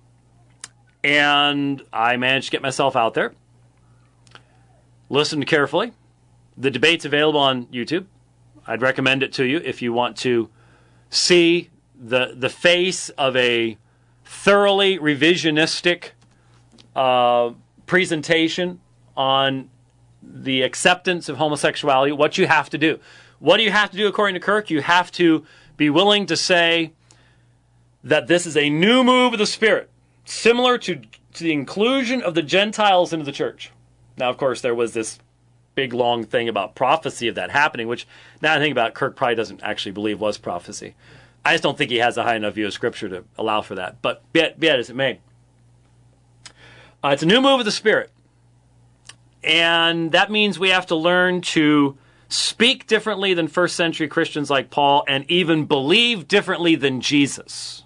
And I managed to get myself out there. Listened carefully. The debate's available on YouTube. I'd recommend it to you if you want to see the face of a thoroughly revisionistic presentation on the acceptance of homosexuality, what you have to do. What do you have to do according to Kirk? You have to be willing to say that this is a new move of the Spirit, similar to the inclusion of the Gentiles into the church. Now, of course, there was this big, long thing about prophecy of that happening, which, now I think about it, Kirk probably doesn't actually believe was prophecy. I just don't think he has a high enough view of Scripture to allow for that. But be it as it may. It's a new move of the Spirit. And that means we have to learn to speak differently than first century Christians like Paul, and even believe differently than Jesus.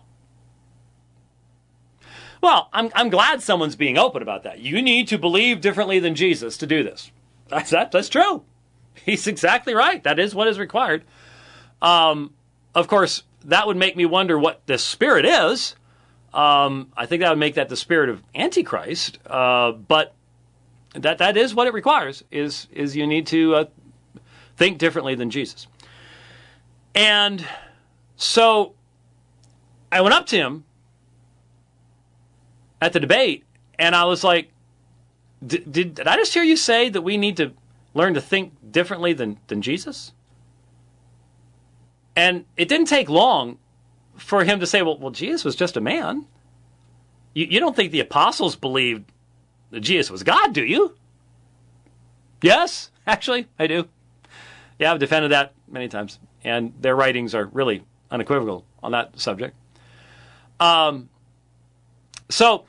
Well, I'm glad someone's being open about that. You need to believe differently than Jesus to do this. That's true. He's exactly right. That is what is required. Of course, that would make me wonder what the Spirit is. I think that would make that the spirit of Antichrist. But that is what it requires, is you need to think differently than Jesus. And so I went up to him at the debate, and I was like, did I just hear you say that we need to learn to think differently than Jesus? And it didn't take long for him to say, well, Jesus was just a man. You don't think the apostles believed that Jesus was God, do you? Yes, actually, I do. Yeah, I've defended that many times, and their writings are really unequivocal on that subject. So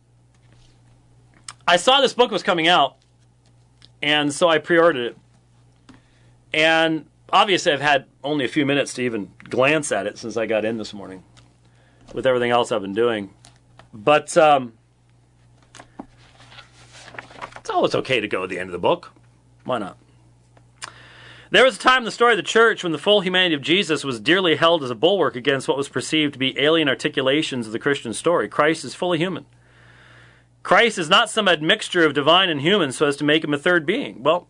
I saw this book was coming out, and so I pre-ordered it. And obviously I've had only a few minutes to even glance at it since I got in this morning with everything else I've been doing. But it's always okay to go to the end of the book. Why not? There was a time in the story of the church when the full humanity of Jesus was dearly held as a bulwark against what was perceived to be alien articulations of the Christian story. Christ is fully human. Christ is not some admixture of divine and human so as to make him a third being. Well,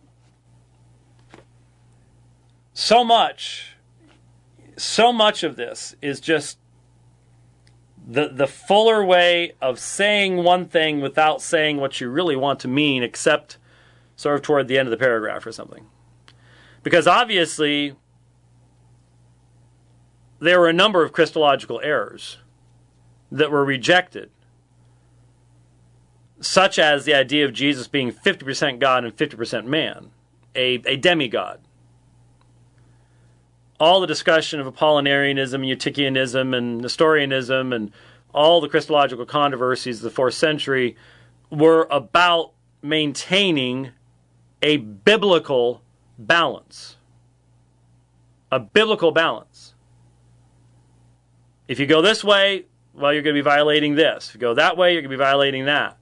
so much of this is just the fuller way of saying one thing without saying what you really want to mean, except sort of toward the end of the paragraph or something. Because obviously, there were a number of Christological errors that were rejected, such as the idea of Jesus being 50% God and 50% man, a demigod. All the discussion of Apollinarianism, Eutychianism, and Nestorianism, and all the Christological controversies of the 4th century were about maintaining a biblical balance. A biblical balance. If you go this way, well, you're going to be violating this. If you go that way, you're going to be violating that.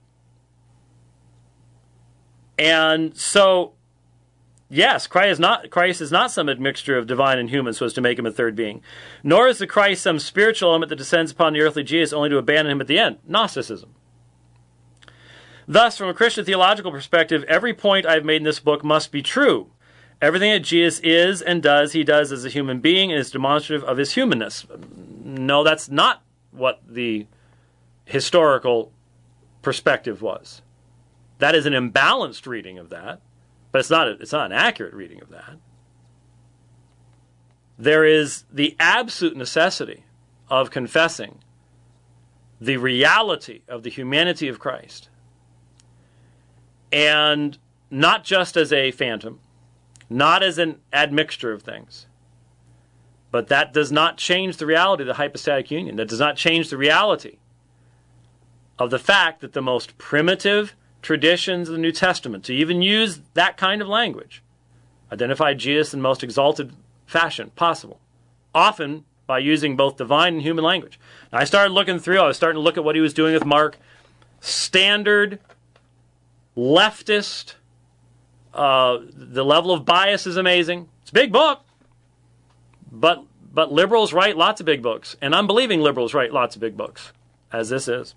And so, yes, Christ is not some admixture of divine and human so as to make him a third being. Nor is the Christ some spiritual element that descends upon the earthly Jesus only to abandon him at the end. Gnosticism. Thus, from a Christian theological perspective, every point I've made in this book must be true. Everything that Jesus is and does, he does as a human being and is demonstrative of his humanness. No, that's not what the historical perspective was. That is an imbalanced reading of that, but it's not an accurate reading of that. There is the absolute necessity of confessing the reality of the humanity of Christ, and not just as a phantom, not as an admixture of things, but that does not change the reality of the hypostatic union. That does not change the reality of the fact that the most primitive traditions of the New Testament, to even use that kind of language, identified Jesus in the most exalted fashion possible, often by using both divine and human language. Now, I was starting to look at what he was doing with Mark. Standard, leftist, the level of bias is amazing. It's a big book, but liberals write lots of big books, and unbelieving liberals write lots of big books, as this is.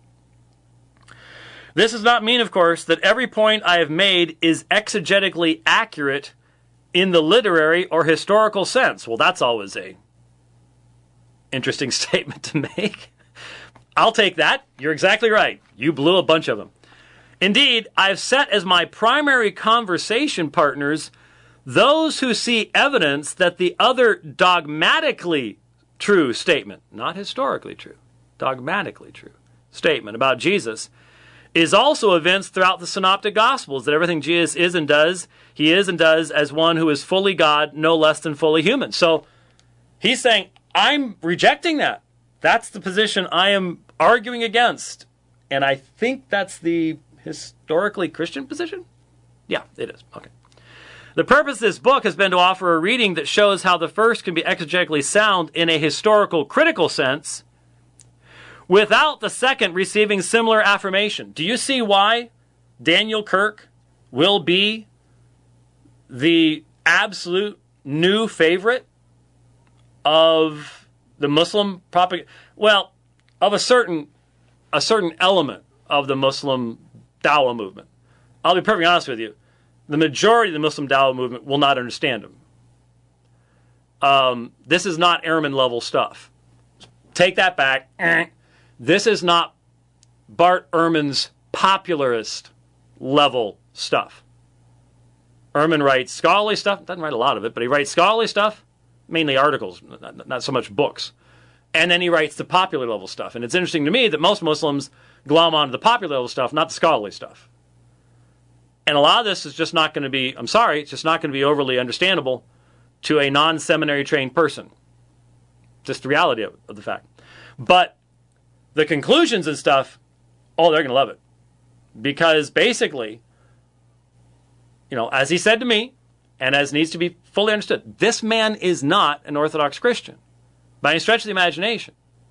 This does not mean, of course, that every point I have made is exegetically accurate in the literary or historical sense. Well, that's always a interesting statement to make. I'll take that. You're exactly right. You blew a bunch of them. Indeed, I've set as my primary conversation partners those who see evidence that the other dogmatically true statement, not historically true, dogmatically true statement about Jesus is also evinced throughout the Synoptic Gospels, that everything Jesus is and does, he is and does as one who is fully God, no less than fully human. So he's saying, I'm rejecting that. That's the position I am arguing against. And I think that's the historically Christian position? Yeah, it is. Okay. The purpose of this book has been to offer a reading that shows how the first can be exegetically sound in a historical critical sense without the second receiving similar affirmation. Do you see why Daniel Kirk will be the absolute new favorite of the Muslim propaganda? Well, of a certain element of the Muslim Dawah movement. I'll be perfectly honest with you. The majority of the Muslim Dawah movement will not understand him. This is not airman level stuff. Take that back. This is not Bart Ehrman's popularist level stuff. Ehrman writes scholarly stuff. Doesn't write a lot of it, but he writes scholarly stuff, mainly articles, not so much books. And then he writes the popular level stuff. And it's interesting to me that most Muslims glom onto the popular level stuff, not the scholarly stuff. And a lot of this is just not going to be, I'm sorry, it's just not going to be overly understandable to a non-seminary trained person. Just the reality of the fact. But the conclusions and stuff, oh, they're going to love it. Because basically, as he said to me, and as needs to be fully understood, this man is not an Orthodox Christian by any stretch of the imagination.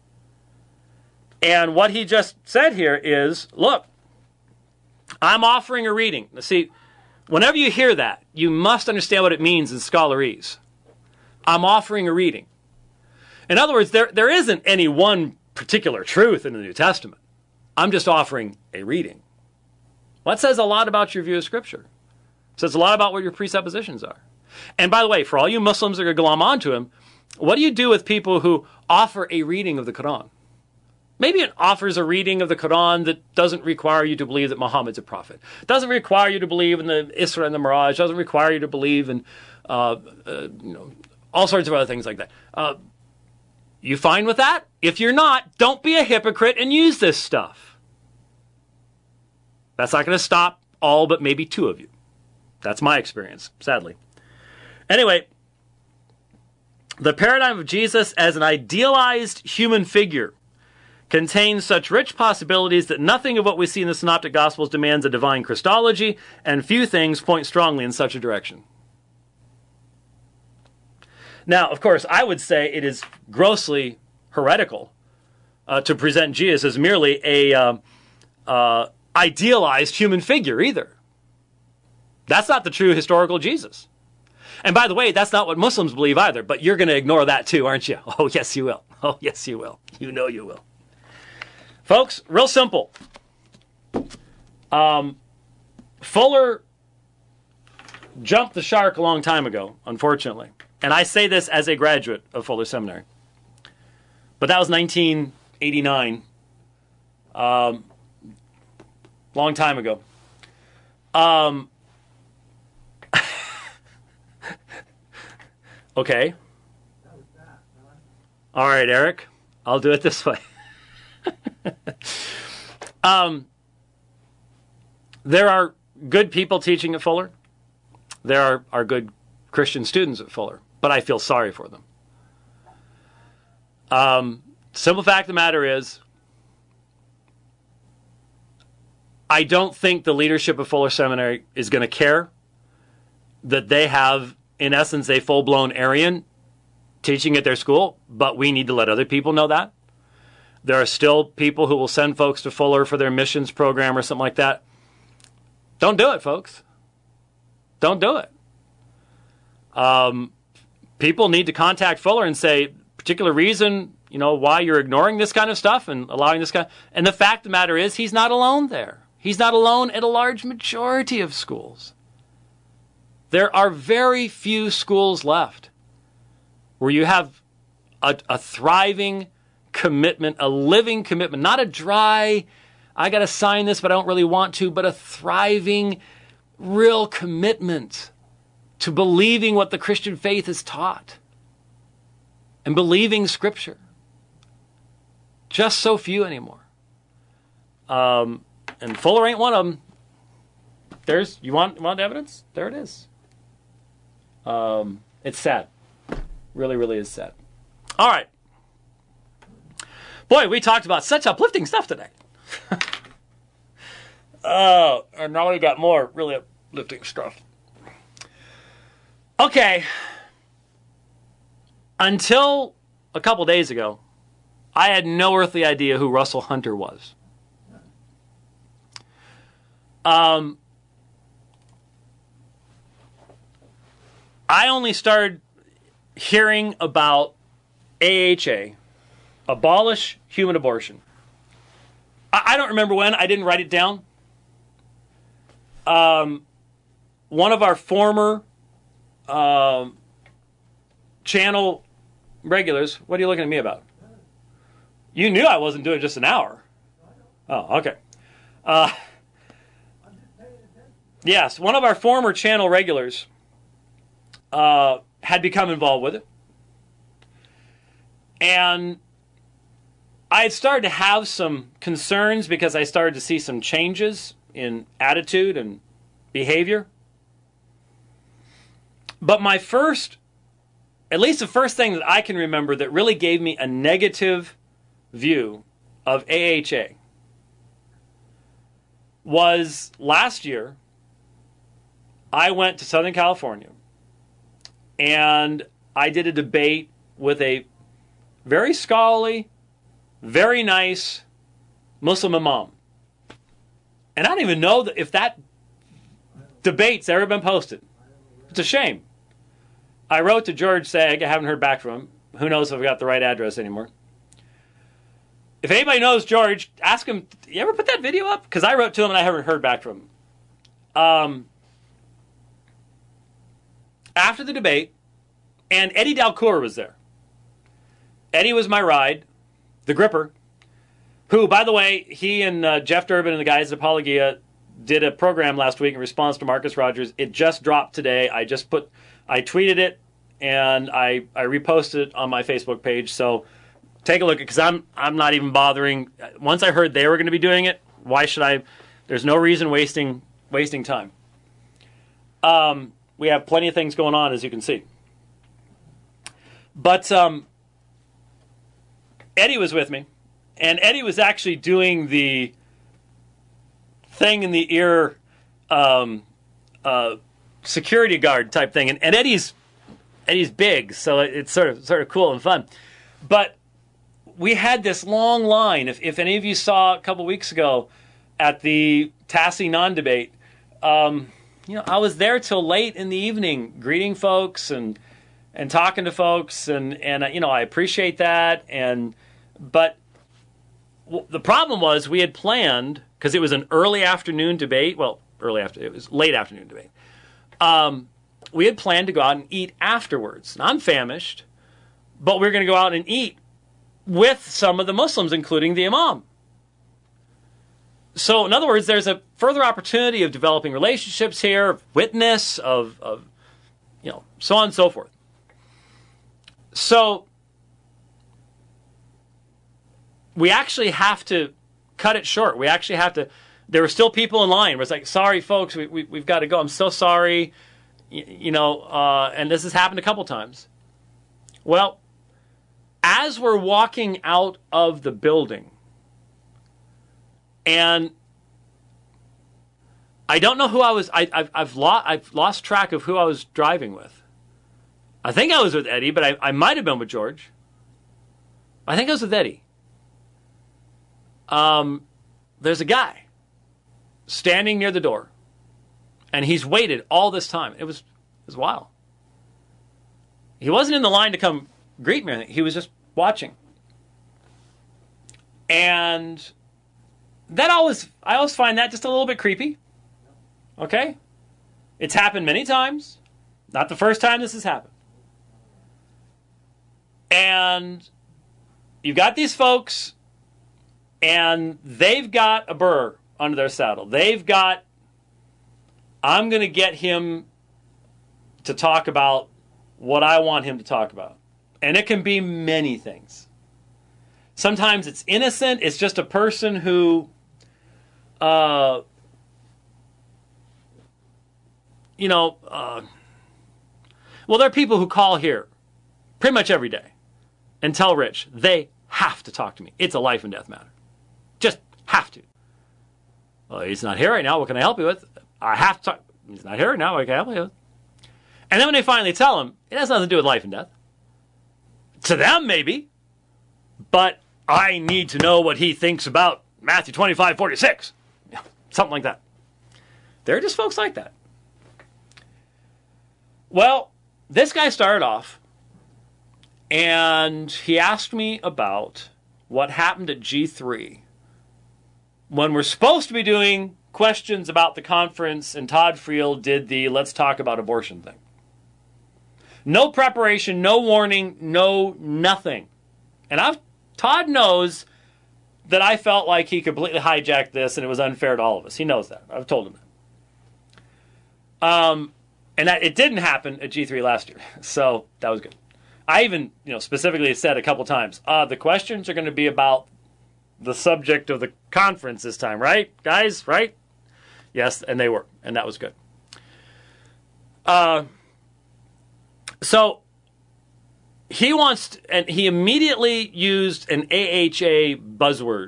And what he just said here is, look, I'm offering a reading. See, whenever you hear that, you must understand what it means in scholarese. I'm offering a reading. In other words, there isn't any one particular truth in the New Testament. I'm just offering a reading. Well, that says a lot about your view of Scripture. It says a lot about what your presuppositions are. And by the way, for all you Muslims that are going to glom onto him, what do you do with people who offer a reading of the Quran? Maybe it offers a reading of the Quran that doesn't require you to believe that Muhammad's a prophet. Doesn't require you to believe in the Isra and the Miraj. Doesn't require you to believe in all sorts of other things like that. You fine with that? If you're not, don't be a hypocrite and use this stuff. That's not going to stop all but maybe two of you. That's my experience, sadly. Anyway, the paradigm of Jesus as an idealized human figure contains such rich possibilities that nothing of what we see in the Synoptic Gospels demands a divine Christology, and few things point strongly in such a direction. Now, of course, I would say it is grossly heretical to present Jesus as merely a idealized human figure either. That's not the true historical Jesus. And by the way, that's not what Muslims believe either, but you're going to ignore that too, aren't you? Oh, yes, you will. Oh, yes, you will. You know you will. Folks, real simple. Fuller jumped the shark a long time ago, unfortunately. And I say this as a graduate of Fuller Seminary. But that was 1980 1989. Long time ago. Okay. All right, Eric. I'll do it this way. There are good people teaching at Fuller. There are good Christian students at Fuller, but I feel sorry for them. Simple fact of the matter is, I don't think the leadership of Fuller Seminary is going to care that they have, in essence, a full-blown Arian teaching at their school, but we need to let other people know that. There are still people who will send folks to Fuller for their missions program or something like that. Don't do it, folks. Don't do it. People need to contact Fuller and say, particular reason, why you're ignoring this kind of stuff and allowing this kind. And the fact of the matter is, he's not alone there. He's not alone at a large majority of schools. There are very few schools left where you have a thriving commitment, a living commitment, not a dry, I got to sign this, but I don't really want to, but a thriving, real commitment to believing what the Christian faith is taught and believing Scripture. Just so few anymore. And Fuller ain't one of them. You want evidence? There it is. It's sad. Really, really is sad. All right. Boy, we talked about such uplifting stuff today. And now we got more really uplifting stuff. Okay. Until a couple days ago, I had no earthly idea who Russell Hunter was. I only started hearing about AHA, abolish human abortion. I don't remember when. I didn't write it down. One of our former channel regulars, what are you looking at me about? You knew I wasn't doing just an hour. Oh, okay. Yes, one of our former channel regulars had become involved with it. And I had started to have some concerns because I started to see some changes in attitude and behavior. But my first, at least the first thing that I can remember that really gave me a negative view of AHA was last year. I went to Southern California and I did a debate with a very scholarly, very nice Muslim imam. And I don't even know if that debate's ever been posted. It's a shame. I wrote to George Sagg. I haven't heard back from him. Who knows if I've got the right address anymore. If anybody knows George, ask him, you ever put that video up? Because I wrote to him and I haven't heard back from him. After the debate, and Eddie Dalcour was there. Eddie was my ride, the gripper, who, by the way, he and Jeff Durbin and the guys at Apologia did a program last week in response to Marcus Rogers. It just dropped today. I tweeted it and I reposted it on my Facebook page. So take a look, because I'm not even bothering. Once I heard they were going to be doing it, why should I? There's no reason wasting time. We have plenty of things going on, as you can see. But Eddie was with me, and Eddie was actually doing the thing in the ear security guard type thing, and Eddie's big, so it's sort of cool and fun. But we had this long line. If any of you saw a couple weeks ago at the TASI non-debate, I was there till late in the evening, greeting folks and talking to folks, and I appreciate that. But the problem was we had planned, because it was an early afternoon debate. Well, it was late afternoon debate. We had planned to go out and eat afterwards. And I'm famished, but we were going to go out and eat with some of the Muslims, including the Imam. So, in other words, there's a further opportunity of developing relationships here, of witness, of so on and so forth. So, we actually have to cut it short. We actually have to. There were still people in line. It was like, sorry, folks, we've got to go. I'm so sorry. And this has happened a couple times. Well, as we're walking out of the building, and I don't know who I was. I've lost track of who I was driving with. I think I was with Eddie, but I might have been with George. I think I was with Eddie. There's a guy standing near the door, and he's waited all this time. It was wild. He wasn't in the line to come greet me or anything. He was just watching. And I always find that just a little bit creepy. Okay? It's happened many times. Not the first time this has happened. And you've got these folks, and they've got a burr under their saddle. They've got, I'm going to get him to talk about what I want him to talk about. And it can be many things. Sometimes it's innocent. It's just a person who, well, there are people who call here pretty much every day and tell Rich they have to talk to me. It's a life and death matter. Just have to. Well, he's not here right now. What can I help you with? I have to talk. He's not here right now. What can I help you with? And then when they finally tell him, it has nothing to do with life and death. To them, maybe. But I need to know what he thinks about Matthew 25:46. Something like that. There are just folks like that. Well, this guy started off, and he asked me about what happened at G3 when we're supposed to be doing questions about the conference, and Todd Friel did the let's talk about abortion thing. No preparation, no warning, no nothing. And Todd knows that I felt like he completely hijacked this and it was unfair to all of us. He knows that. I've told him that. And that it didn't happen at G3 last year. So that was good. I even, specifically said a couple times, the questions are going to be about the subject of the conference this time, right, guys? Right? Yes, and they were. And that was good. So he wants, and he immediately used an AHA buzzword.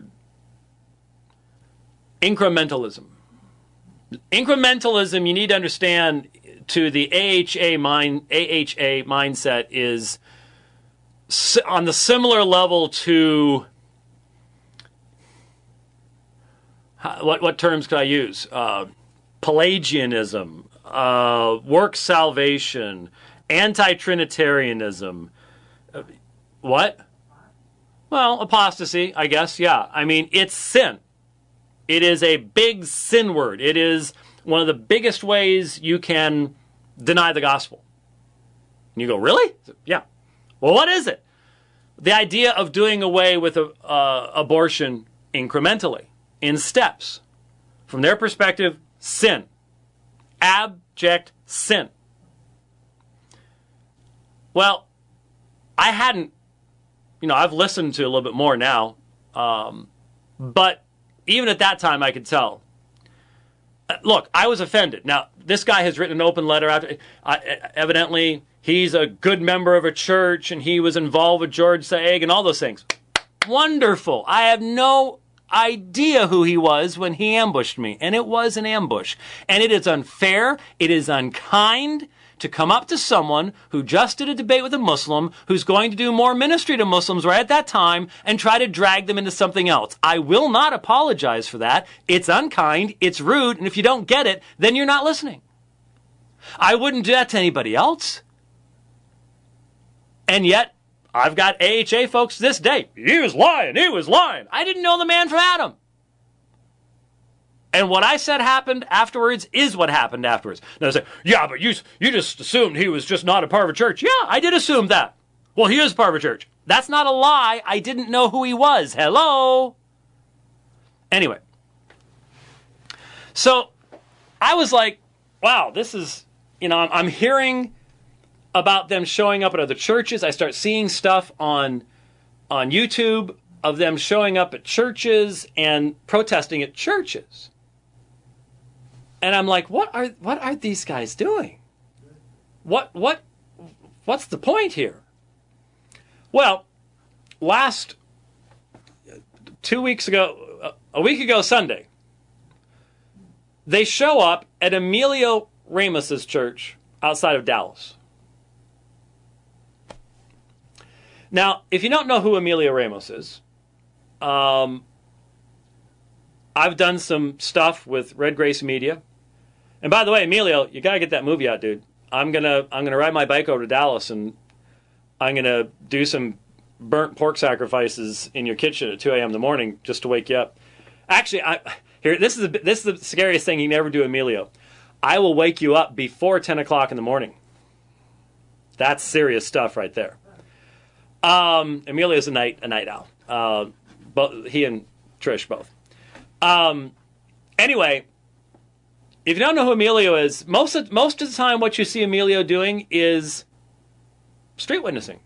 Incrementalism. Incrementalism, you need to understand, to the AHA mindset is on the similar level to, what terms could I use? Pelagianism, work salvation, anti-Trinitarianism. What? Well, apostasy, I guess, yeah. I mean, it's sin. It is a big sin word. It is one of the biggest ways you can deny the gospel. And you go, really? Yeah. Well, what is it? The idea of doing away with abortion incrementally, in steps. From their perspective, sin. Abject sin. Well, I hadn't, I've listened to a little bit more now, but even at that time I could tell. Look, I was offended. Now, this guy has written an open letter after. Evidently, he's a good member of a church, and he was involved with George Saag and all those things. Wonderful. I have no idea who he was when he ambushed me, and it was an ambush. And it is unfair. It is unkind to come up to someone who just did a debate with a Muslim, who's going to do more ministry to Muslims right at that time, and try to drag them into something else. I will not apologize for that. It's unkind, it's rude, and if you don't get it, then you're not listening. I wouldn't do that to anybody else. And yet, I've got AHA folks to this day. He was lying. I didn't know the man from Adam. And what I said happened afterwards is what happened afterwards. Now they say, yeah, but you just assumed he was just not a part of a church. Yeah, I did assume that. Well, he is part of a church. That's not a lie. I didn't know who he was. Hello? Anyway. So I was like, wow, this is, I'm hearing about them showing up at other churches. I start seeing stuff on YouTube of them showing up at churches and protesting at churches. And I'm like, what are these guys doing? What's the point here? Well, a week ago Sunday, they show up at Emilio Ramos's church outside of Dallas. Now, if you don't know who Emilio Ramos is, I've done some stuff with Red Grace Media. And by the way, Emilio, you got to get that movie out, dude. I'm going to ride my bike over to Dallas and I'm going to do some burnt pork sacrifices in your kitchen at 2 a.m. in the morning just to wake you up. Actually, this is the scariest thing you can ever do, Emilio. I will wake you up before 10 o'clock in the morning. That's serious stuff right there. Emilio's a night owl. Both he and Trish both. Anyway, if you don't know who Emilio is, most of the time what you see Emilio doing is street witnessing.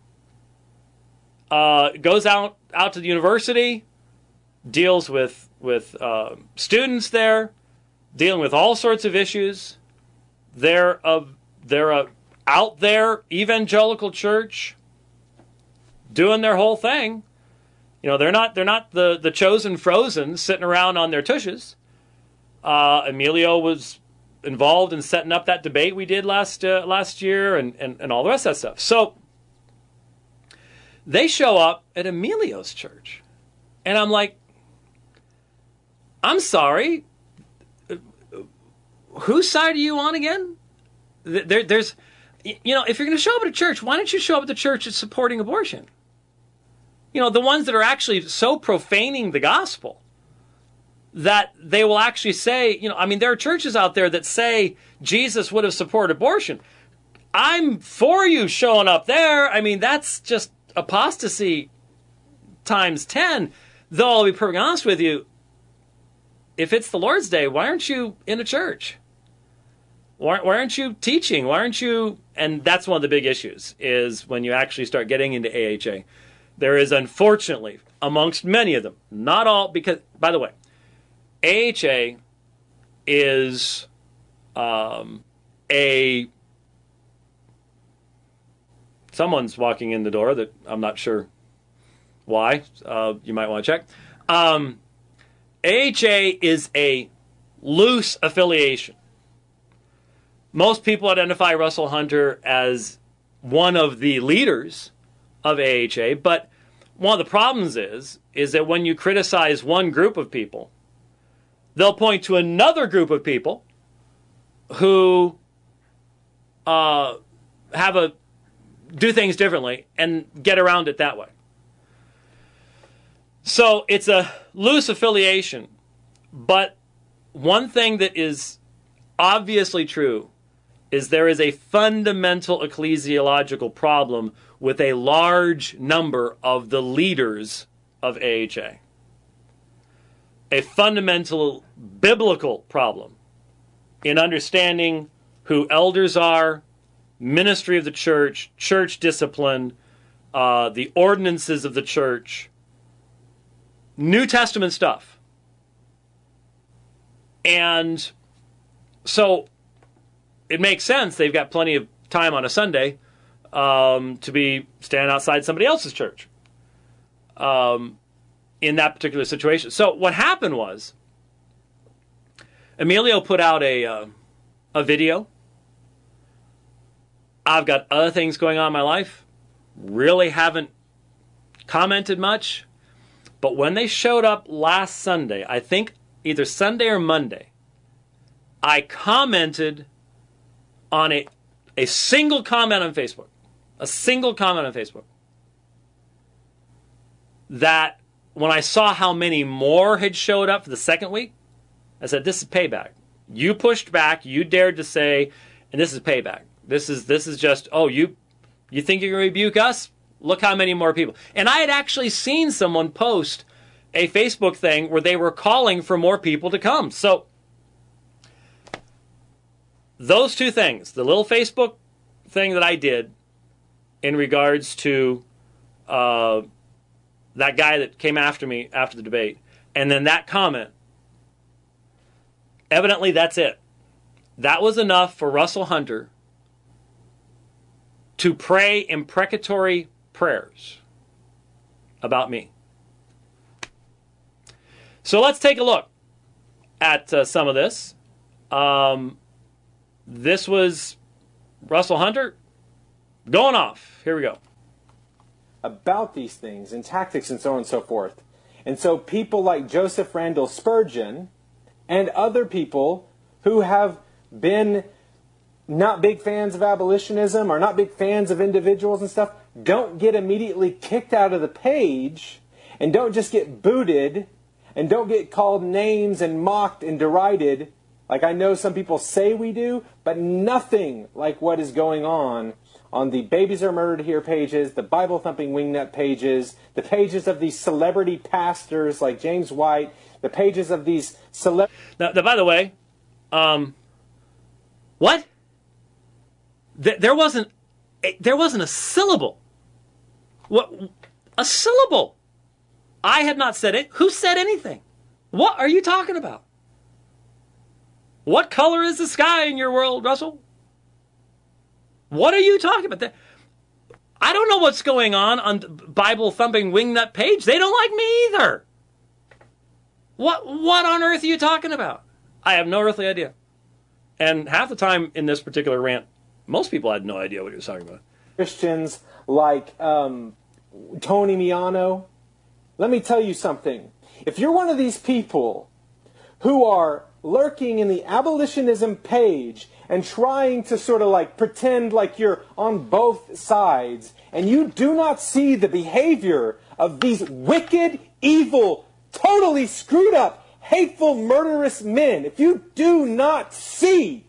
Goes out to the university, deals with students there, dealing with all sorts of issues. They're a out there evangelical church doing their whole thing. They're not the chosen frozen sitting around on their tushes. Emilio was involved in setting up that debate we did last year and all the rest of that stuff. So they show up at Emilio's church. And I'm like, I'm sorry. Whose side are you on again? There's, if you're going to show up at a church, why don't you show up at the church that's supporting abortion? The ones that are actually so profaning the gospel that they will actually say, there are churches out there that say Jesus would have supported abortion. I'm for you showing up there. That's just apostasy times 10. Though I'll be perfectly honest with you, if it's the Lord's Day, why aren't you in a church? Why aren't you teaching? Why aren't you? And that's one of the big issues, is when you actually start getting into AHA. There is, unfortunately, amongst many of them, not all, because, by the way, AHA is someone's walking in the door that I'm not sure why. You might want to check. AHA is a loose affiliation. Most people identify Russell Hunter as one of the leaders of AHA, but one of the problems is that when you criticize one group of people, they'll point to another group of people who do things differently and get around it that way. So it's a loose affiliation, but one thing that is obviously true is there is a fundamental ecclesiological problem with a large number of the leaders of AHA. A fundamental biblical problem in understanding who elders are, ministry of the church, church discipline, the ordinances of the church, New Testament stuff. And so it makes sense. They've got plenty of time on a Sunday to be standing outside somebody else's church in that particular situation. So what happened was Emilio put out a video. I've got other things going on in my life. Really haven't commented much. But when they showed up last Sunday, I think either Sunday or Monday, I commented on a single comment on Facebook. A single comment on Facebook. That when I saw how many more had showed up for the second week, I said, this is payback. You pushed back, you dared to say, and this is payback. This is just, you think you're going to rebuke us? Look how many more people. And I had actually seen someone post a Facebook thing where they were calling for more people to come. So those two things, the little Facebook thing that I did in regards to that guy that came after me after the debate, and then that comment, evidently that's it. That was enough for Russell Hunter to pray imprecatory prayers about me. So let's take a look at some of this. This was Russell Hunter going off. Here we go. About these things and tactics and so on and so forth. And so people like Joseph Randall Spurgeon and other people who have been not big fans of abolitionism or not big fans of individuals and stuff don't get immediately kicked out of the page and don't just get booted and don't get called names and mocked and derided like I know some people say we do, but nothing like what is going on the Babies Are Murdered Here pages, the Bible Thumping Wingnut pages, the pages of these celebrity pastors like James White, the pages of these celebrity... Now, by the way, what? There wasn't a syllable. What? A syllable. I had not said it. Who said anything? What are you talking about? What color is the sky in your world, Russell? What are you talking about? I don't know what's going on the Bible Thumping Wingnut page. They don't like me either. What on earth are you talking about? I have no earthly idea. And half the time in this particular rant, most people had no idea what he was talking about. Christians like Tony Miano. Let me tell you something. If you're one of these people who are lurking in the abolitionism page and trying to sort of like pretend like you're on both sides, and you do not see the behavior of these wicked, evil, totally screwed up, hateful, murderous men, if you do not see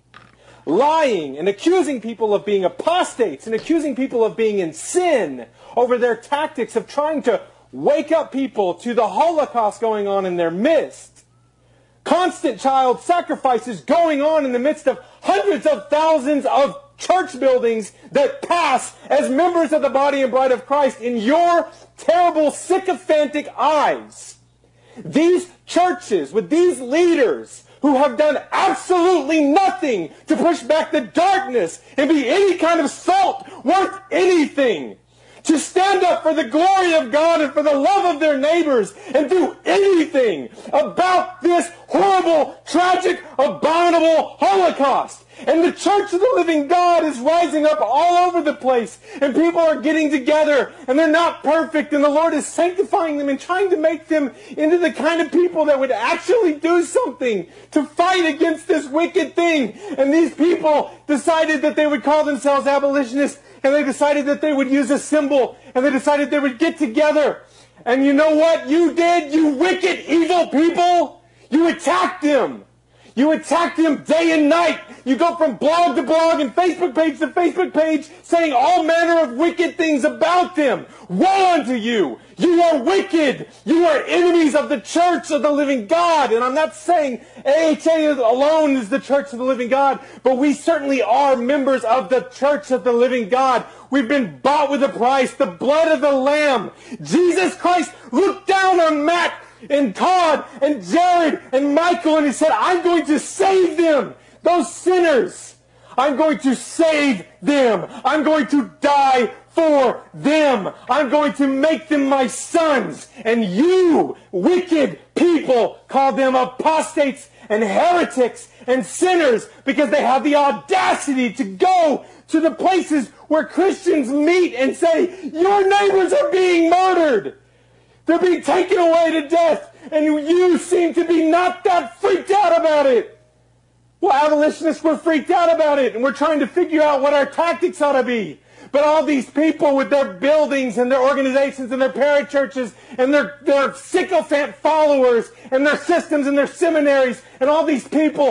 lying and accusing people of being apostates and accusing people of being in sin over their tactics of trying to wake up people to the Holocaust going on in their midst, constant child sacrifices going on in the midst of hundreds of thousands of church buildings that pass as members of the body and bride of Christ in your terrible, sycophantic eyes. These churches with these leaders who have done absolutely nothing to push back the darkness and be any kind of salt worth anything, to stand up for the glory of God and for the love of their neighbors and do anything about this horrible, tragic, abominable Holocaust. And the Church of the Living God is rising up all over the place, and people are getting together, and they're not perfect, and the Lord is sanctifying them and trying to make them into the kind of people that would actually do something to fight against this wicked thing. And these people decided that they would call themselves abolitionists, and they decided that they would use a symbol, and they decided they would get together. And you know what you did, you wicked, evil people? You attacked them. You attack them day and night. You go from blog to blog and Facebook page to Facebook page saying all manner of wicked things about them. Woe unto you! You are wicked! You are enemies of the Church of the Living God. And I'm not saying AHA alone is the Church of the Living God, but we certainly are members of the Church of the Living God. We've been bought with a price, the blood of the Lamb. Jesus Christ looked down on Matt and Todd and Jared and Michael, and he said, I'm going to save them, those sinners. I'm going to save them. I'm going to die for them. I'm going to make them my sons. And you, wicked people, call them apostates and heretics and sinners because they have the audacity to go to the places where Christians meet and say, your neighbors are being murdered. They're being taken away to death, and you seem to be not that freaked out about it. Well, abolitionists were freaked out about it, and we're trying to figure out what our tactics ought to be. But all these people with their buildings and their organizations and their parachurches and their sycophant followers and their systems and their seminaries and all these people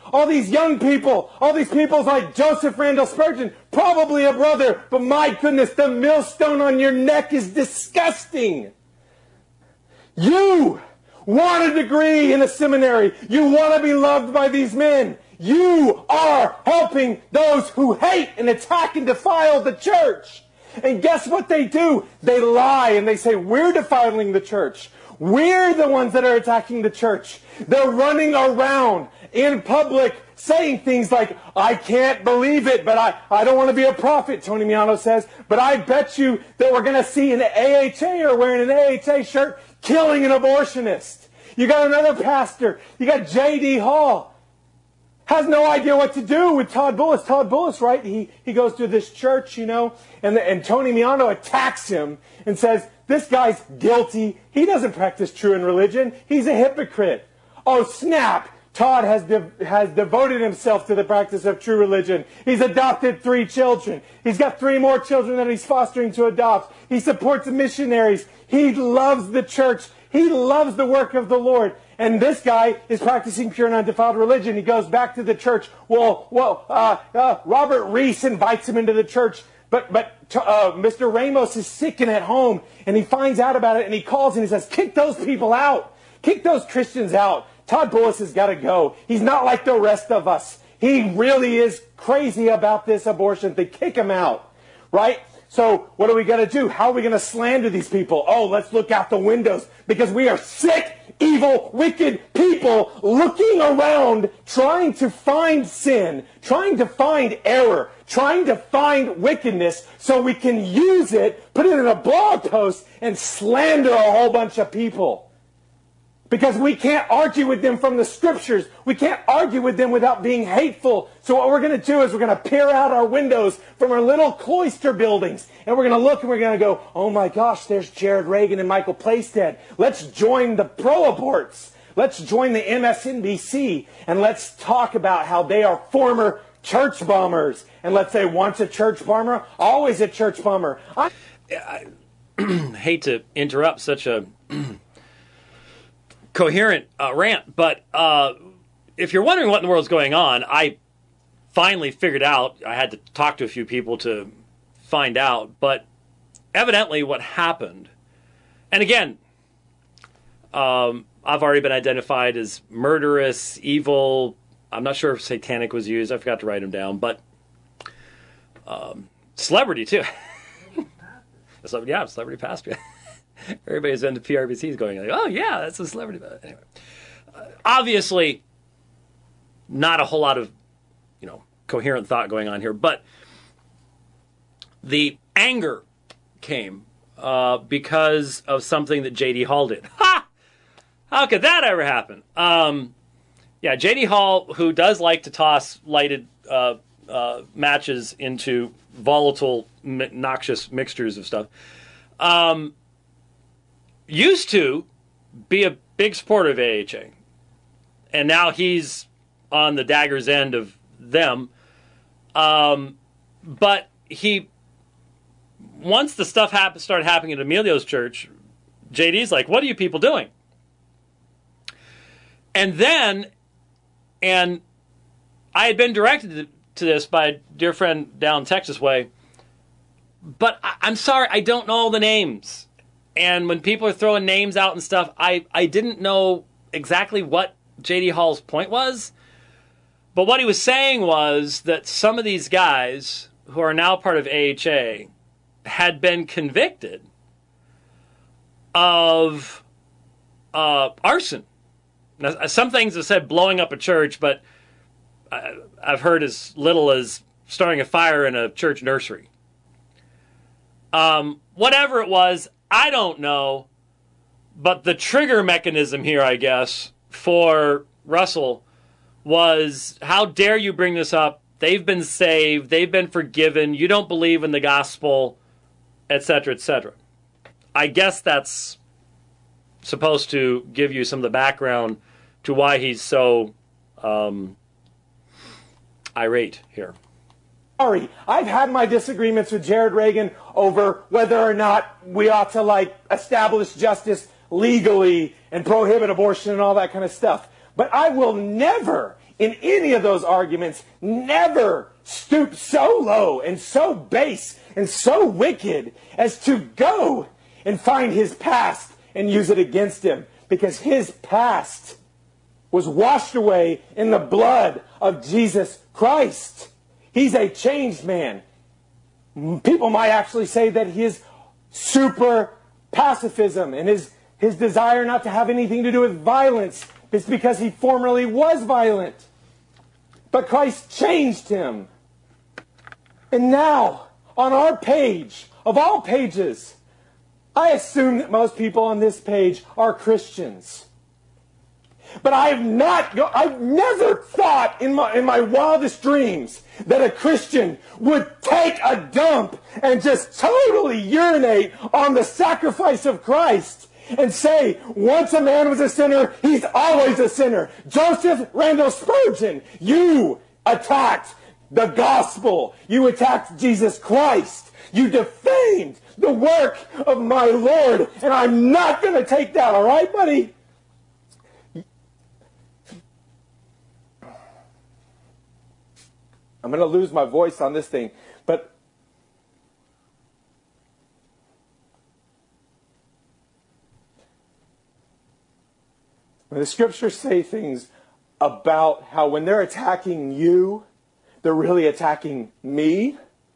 all these young people, all these people like Joseph Randall Spurgeon, probably a brother, but my goodness, the millstone on your neck is disgusting. You want a degree in a seminary. You want to be loved by these men. You are helping those who hate and attack and defile the church. And guess what they do? They lie and they say, we're defiling the church. We're the ones that are attacking the church. They're running around in public saying things like, I can't believe it, but I don't want to be a prophet, Tony Miano says, but I bet you that we're going to see an AHA or wearing an AHA shirt killing an abortionist. You got another pastor. You got J.D. Hall. Has no idea what to do with Todd Bullis. Todd Bullis, right? He goes to this church, you know, and Tony Miano attacks him and says, this guy's guilty. He doesn't practice true in religion. He's a hypocrite. Oh, snap. Todd has devoted himself to the practice of true religion. He's adopted 3 children. He's got 3 more children that he's fostering to adopt. He supports missionaries. He loves the church. He loves the work of the Lord. And this guy is practicing pure and undefiled religion. He goes back to the church. Robert Reese invites him into the church. But Mr. Ramos is sick and at home. And he finds out about it and he calls and he says, kick those people out. Kick those Christians out. Todd Bullis has got to go. He's not like the rest of us. He really is crazy about this abortion thing. Kick him out. Right? So what are we going to do? How are we going to slander these people? Oh, let's look out the windows because we are sick, evil, wicked people looking around trying to find sin, trying to find error, trying to find wickedness so we can use it, put it in a blog post, and slander a whole bunch of people. Because we can't argue with them from the scriptures. We can't argue with them without being hateful. So what we're going to do is we're going to peer out our windows from our little cloister buildings. And we're going to look and we're going to go, oh my gosh, there's Jared Reagan and Michael Playstead. Let's join the pro-aborts. Let's join the MSNBC. And let's talk about how they are former church bombers. And let's say once a church bomber, always a church bomber. I hate to interrupt such a coherent rant, but if you're wondering what in the world's going on, I finally figured out. I had to talk to a few people to find out, but evidently what happened, and again, I've already been identified as murderous, evil. I'm not sure if satanic was used. I forgot to write them down, but celebrity too. Celebrity pastor. Everybody's into PRBCs going like, oh yeah, that's a celebrity. But anyway, obviously, not a whole lot of coherent thought going on here. But the anger came because of something that J.D. Hall did. Ha! How could that ever happen? J.D. Hall, who does like to toss lighted matches into volatile, noxious mixtures of stuff. Used to be a big supporter of AHA, and now he's on the dagger's end of them. But once the stuff started happening at Emilio's church, JD's like, what are you people doing? And I had been directed to this by a dear friend down Texas way, but I'm sorry, I don't know all the names. And when people are throwing names out and stuff, I didn't know exactly what J.D. Hall's point was. But what he was saying was that some of these guys who are now part of AHA had been convicted of arson. Now, some things have said blowing up a church, but I've heard as little as starting a fire in a church nursery. Whatever it was, I don't know, but the trigger mechanism here, I guess, for Russell was, how dare you bring this up? They've been saved. They've been forgiven. You don't believe in the gospel, etc., etc. I guess that's supposed to give you some of the background to why he's so irate here. Sorry, I've had my disagreements with Jared Reagan over whether or not we ought to establish justice legally and prohibit abortion and all that kind of stuff. But I will never, in any of those arguments never stoop so low and so base and so wicked as to go and find his past and use it against him, because his past was washed away in the blood of Jesus Christ. He's a changed man. People might actually say that his super pacifism and his desire not to have anything to do with violence is because he formerly was violent. But Christ changed him. And now, on our page, of all pages, I assume that most people on this page are Christians. But I've never thought in my wildest dreams that a Christian would take a dump and just totally urinate on the sacrifice of Christ and say, once a man was a sinner, he's always a sinner. Joseph Randall Spurgeon, you attacked the gospel. You attacked Jesus Christ. You defamed the work of my Lord. And I'm not going to take that, all right, buddy? I'm going to lose my voice on this thing, but the scriptures say things about how when they're attacking you, they're really attacking me.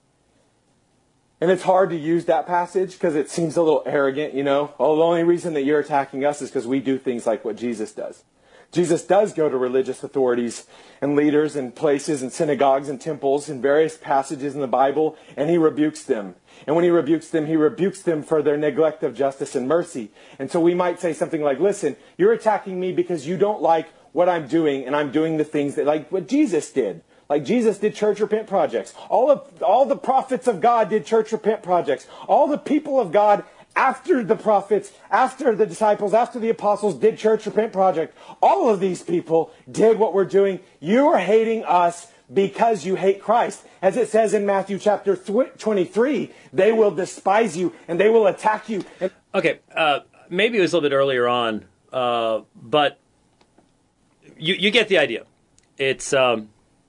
And it's hard to use that passage because it seems a little arrogant, you know. Oh, the only reason that you're attacking us is because we do things like what Jesus does. Jesus does go to religious authorities and leaders and places and synagogues and temples in various passages in the Bible, and he rebukes them. And when he rebukes them for their neglect of justice and mercy. And so we might say something like, listen, you're attacking me because you don't like what I'm doing, and I'm doing the things that, like what Jesus did. Like Jesus did church repent projects. All the prophets of God did church repent projects. All the people of God after the prophets, after the disciples, after the apostles did church repent project. All of these people did what we're doing. You are hating us because you hate Christ. As it says in Matthew chapter 23, they will despise you and they will attack you. Okay, maybe it was a little bit earlier on, but you get the idea. It's I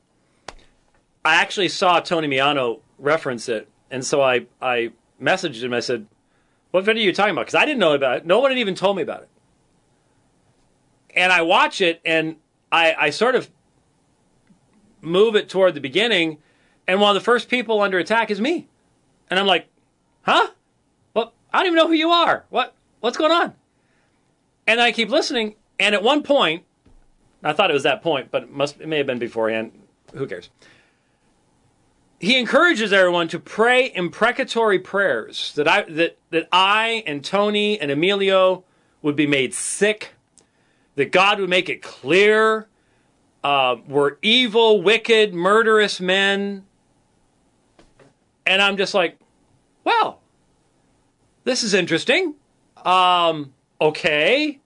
actually saw Tony Miano reference it, and so I messaged him. I said, what video are you talking about? Because I didn't know about it. No one had even told me about it. And I watch it, and I sort of move it toward the beginning, and one of the first people under attack is me. And I'm like, huh? Well, I don't even know who you are. What's going on? And I keep listening, and at one point, I thought it was that point, but it may have been beforehand. Who cares? He encourages everyone to pray imprecatory prayers that I and Tony and Emilio would be made sick, that God would make it clear we're evil, wicked, murderous men. And I'm just like, well, this is interesting. Okay.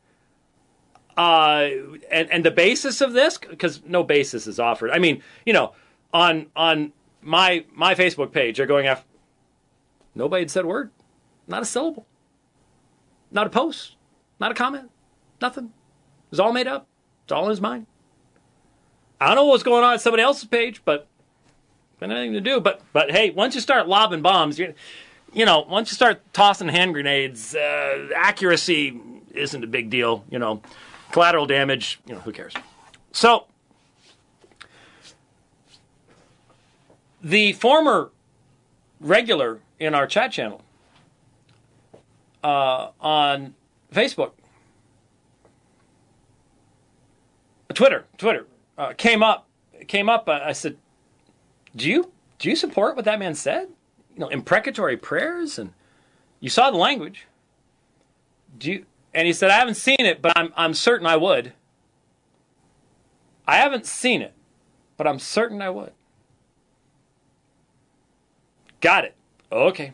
And the basis of this, because no basis is offered. I mean, you know, on my Facebook page, they're going after, nobody had said a word, not a syllable, not a post, not a comment, nothing. It was all made up. It's all in his mind. I don't know what's going on somebody else's page, but nothing to do. But hey, once you start lobbing bombs, you know, once you start tossing hand grenades, accuracy isn't a big deal. You know, collateral damage, you know, who cares? So the former regular in our chat channel on Facebook, Twitter, came up. I said, "Do you support what that man said? You know, imprecatory prayers, and you saw the language. Do you?" And he said, "I haven't seen it, but I'm certain I would. I haven't seen it, but I'm certain I would." Got it. Okay.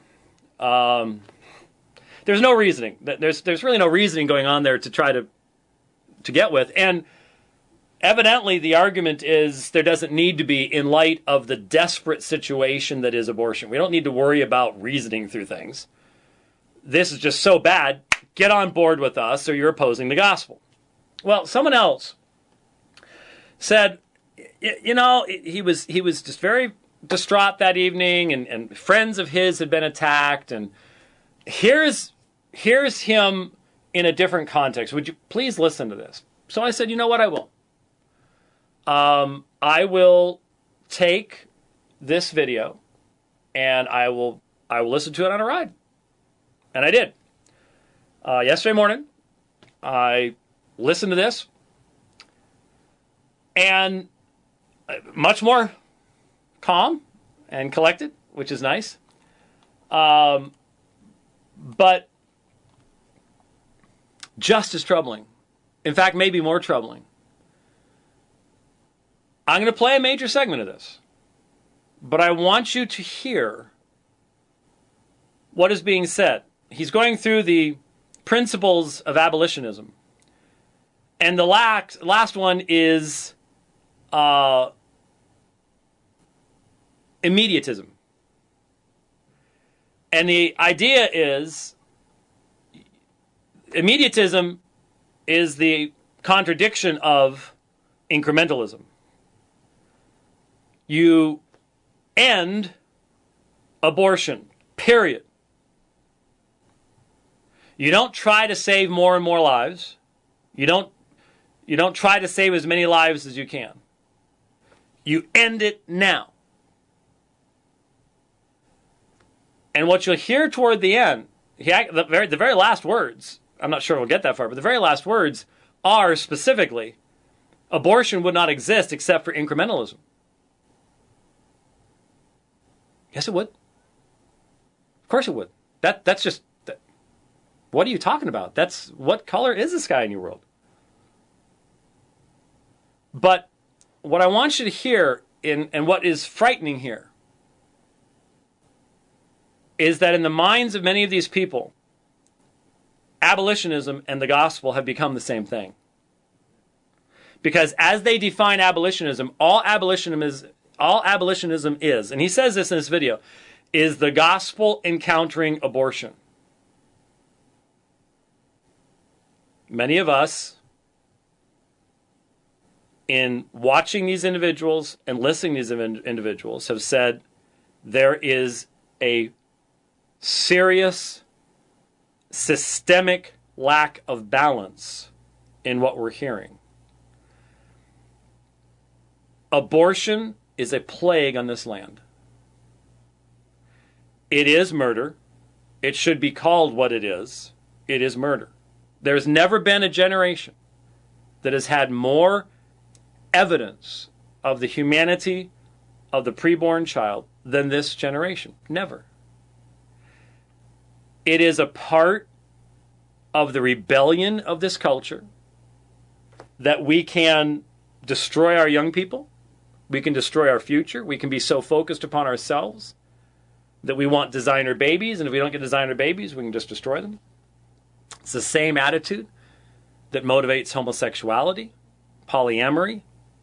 There's no reasoning. There's really no reasoning going on there to try to get with. And evidently the argument is there doesn't need to be in light of the desperate situation that is abortion. We don't need to worry about reasoning through things. This is just so bad. Get on board with us or you're opposing the gospel. Well, someone else said, he was just very distraught that evening, and friends of his had been attacked, and here's him in a different context. Would you please listen to this? So I said, you know what, I will. I will take this video and I will listen to it on a ride. And I did. Yesterday morning, I listened to this, and much more calm and collected, which is nice. But just as troubling, in fact, maybe more troubling. I'm going to play a major segment of this, but I want you to hear what is being said. He's going through the principles of abolitionism. And the last one is immediatism. And the idea is, immediatism is the contradiction of incrementalism. You end abortion, period. You don't try to save more and more lives. You don't try to save as many lives as you can. You end it now. And what you'll hear toward the end, the very last words, I'm not sure we'll get that far, but the very last words are specifically, abortion would not exist except for incrementalism. Yes, it would. Of course it would. That's just... What are you talking about? What color is the sky in your world? But what I want you to hear, and what is frightening here, is that in the minds of many of these people, abolitionism and the gospel have become the same thing. Because as they define abolitionism, all abolitionism is, and he says this in this video, is the gospel encountering abortion. Many of us, in watching these individuals and listening to these individuals, have said there is a serious, systemic lack of balance in what we're hearing. Abortion is a plague on this land. It is murder. It should be called what it is. It is murder. There's never been a generation that has had more evidence of the humanity of the preborn child than this generation. Never. It is a part of the rebellion of this culture that we can destroy our young people. We can destroy our future. We can be so focused upon ourselves that we want designer babies, and if we don't get designer babies, we can just destroy them. It's the same attitude that motivates homosexuality, polyamory,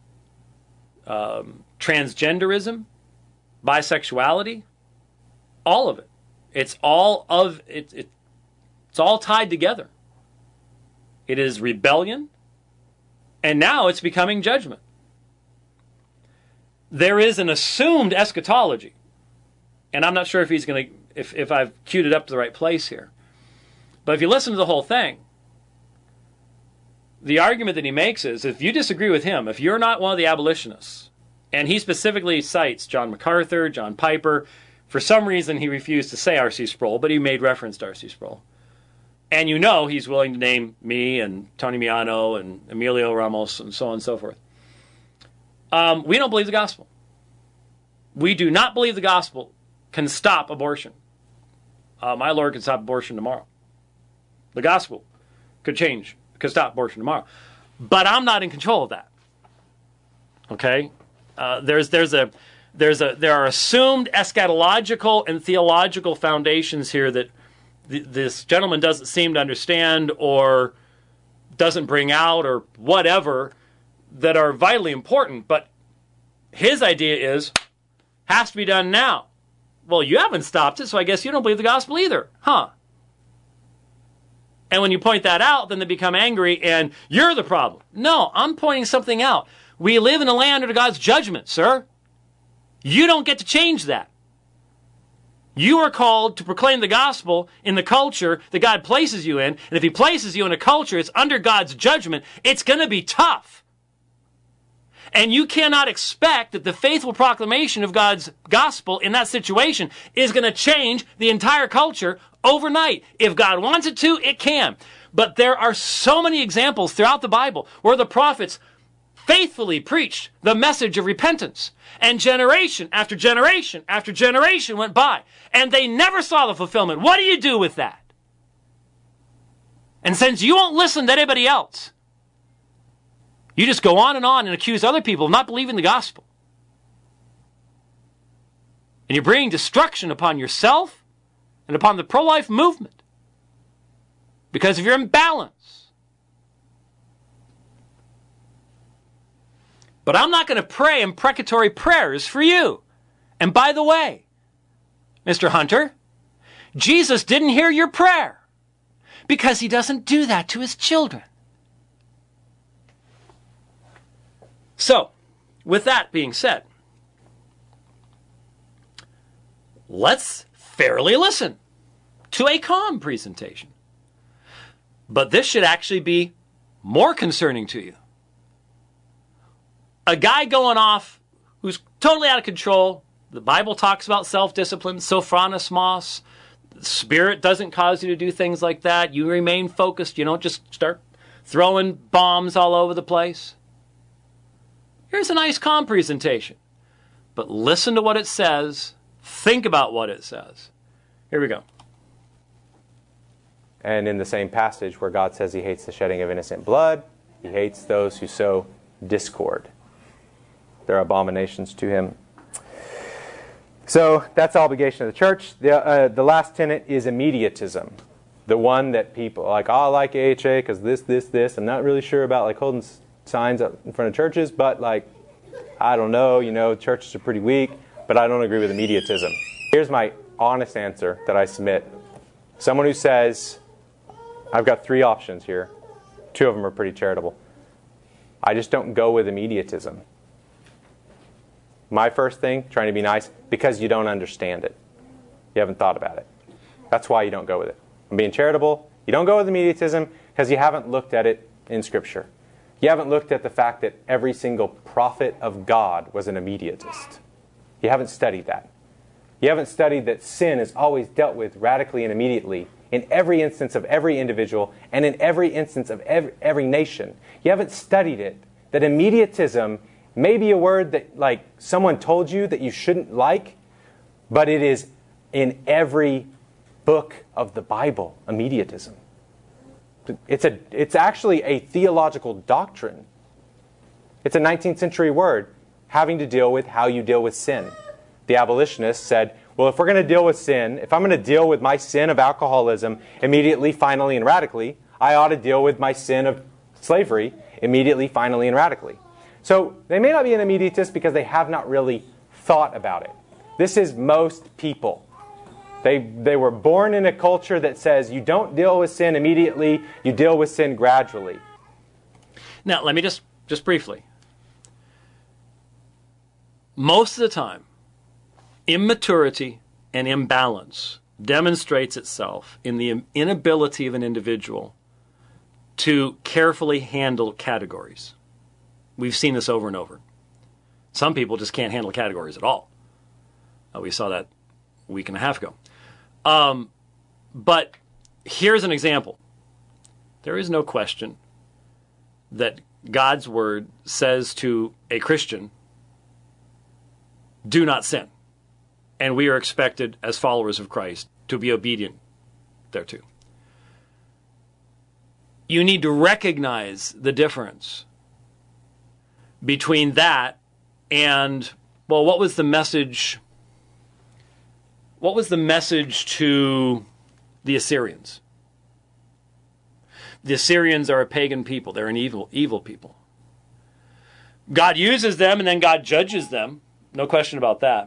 transgenderism, bisexuality, all of it. It's all tied together. It is rebellion, and now it's becoming judgment. There is an assumed eschatology, and I'm not sure if he's going to, if I've queued it up to the right place here. But if you listen to the whole thing, the argument that he makes is, if you disagree with him, if you're not one of the abolitionists, and he specifically cites John MacArthur, John Piper, for some reason he refused to say R.C. Sproul, but he made reference to R.C. Sproul. And you know he's willing to name me and Tony Miano and Emilio Ramos and so on and so forth. We don't believe the gospel. We do not believe the gospel can stop abortion. My Lord can stop abortion tomorrow. The gospel could stop abortion tomorrow. But I'm not in control of that. Okay? There are assumed eschatological and theological foundations here that this gentleman doesn't seem to understand or doesn't bring out or whatever, that are vitally important. But his idea has to be done now. Well, you haven't stopped it, so I guess you don't believe the gospel either, huh? And when you point that out, then they become angry and you're the problem. No, I'm pointing something out. We live in a land under God's judgment, sir. You don't get to change that. You are called to proclaim the gospel in the culture that God places you in. And if he places you in a culture that's under God's judgment, it's going to be tough. And you cannot expect that the faithful proclamation of God's gospel in that situation is going to change the entire culture overnight. If God wants it to, it can. But there are so many examples throughout the Bible where the prophets faithfully preached the message of repentance. And generation after generation after generation went by. And they never saw the fulfillment. What do you do with that? And since you won't listen to anybody else, you just go on and accuse other people of not believing the gospel. And you're bringing destruction upon yourself and upon the pro-life movement because of your imbalance. But I'm not going to pray imprecatory prayers for you. And by the way, Mr. Hunter, Jesus didn't hear your prayer because he doesn't do that to his children. So, with that being said, let's fairly listen to a calm presentation. But this should actually be more concerning to you. A guy going off who's totally out of control. The Bible talks about self-discipline, sophronismos. The Spirit doesn't cause you to do things like that. You remain focused. You don't just start throwing bombs all over the place. Here's a nice calm presentation. But listen to what it says. Think about what it says. Here we go. And in the same passage where God says he hates the shedding of innocent blood, he hates those who sow discord. They're abominations to him. So that's the obligation of the church. The last tenet is immediatism. The one that people like, oh, I like AHA because this. I'm not really sure about like holding signs up in front of churches, but like, I don't know, churches are pretty weak, but I don't agree with immediatism. Here's my honest answer that I submit. Someone who says, I've got 3 options here. 2 of them are pretty charitable. I just don't go with immediatism. My first thing, trying to be nice, because you don't understand it. You haven't thought about it. That's why you don't go with it. I'm being charitable. You don't go with immediatism because you haven't looked at it in Scripture. You haven't looked at the fact that every single prophet of God was an immediatist. You haven't studied that. You haven't studied that sin is always dealt with radically and immediately in every instance of every individual and in every instance of every nation. You haven't studied it, that immediatism may be a word that like someone told you that you shouldn't like, but it is in every book of the Bible, immediatism. It's actually a theological doctrine. It's a 19th century word having to deal with how you deal with sin. The abolitionists said, well, if we're going to deal with sin, if I'm going to deal with my sin of alcoholism immediately, finally, and radically, I ought to deal with my sin of slavery immediately, finally, and radically. So they may not be an immediatist because they have not really thought about it. This is most people. They were born in a culture that says you don't deal with sin immediately, you deal with sin gradually. Now, let me just briefly. Most of the time, immaturity and imbalance demonstrates itself in the inability of an individual to carefully handle categories. We've seen this over and over. Some people just can't handle categories at all. We saw that a week and a half ago. But here's an example. There is no question that God's word says to a Christian, do not sin. And we are expected as followers of Christ to be obedient thereto. You need to recognize the difference between that and, well, what was the message? What was the message to the Assyrians? The Assyrians are a pagan people. They're an evil people. God uses them and then God judges them. No question about that.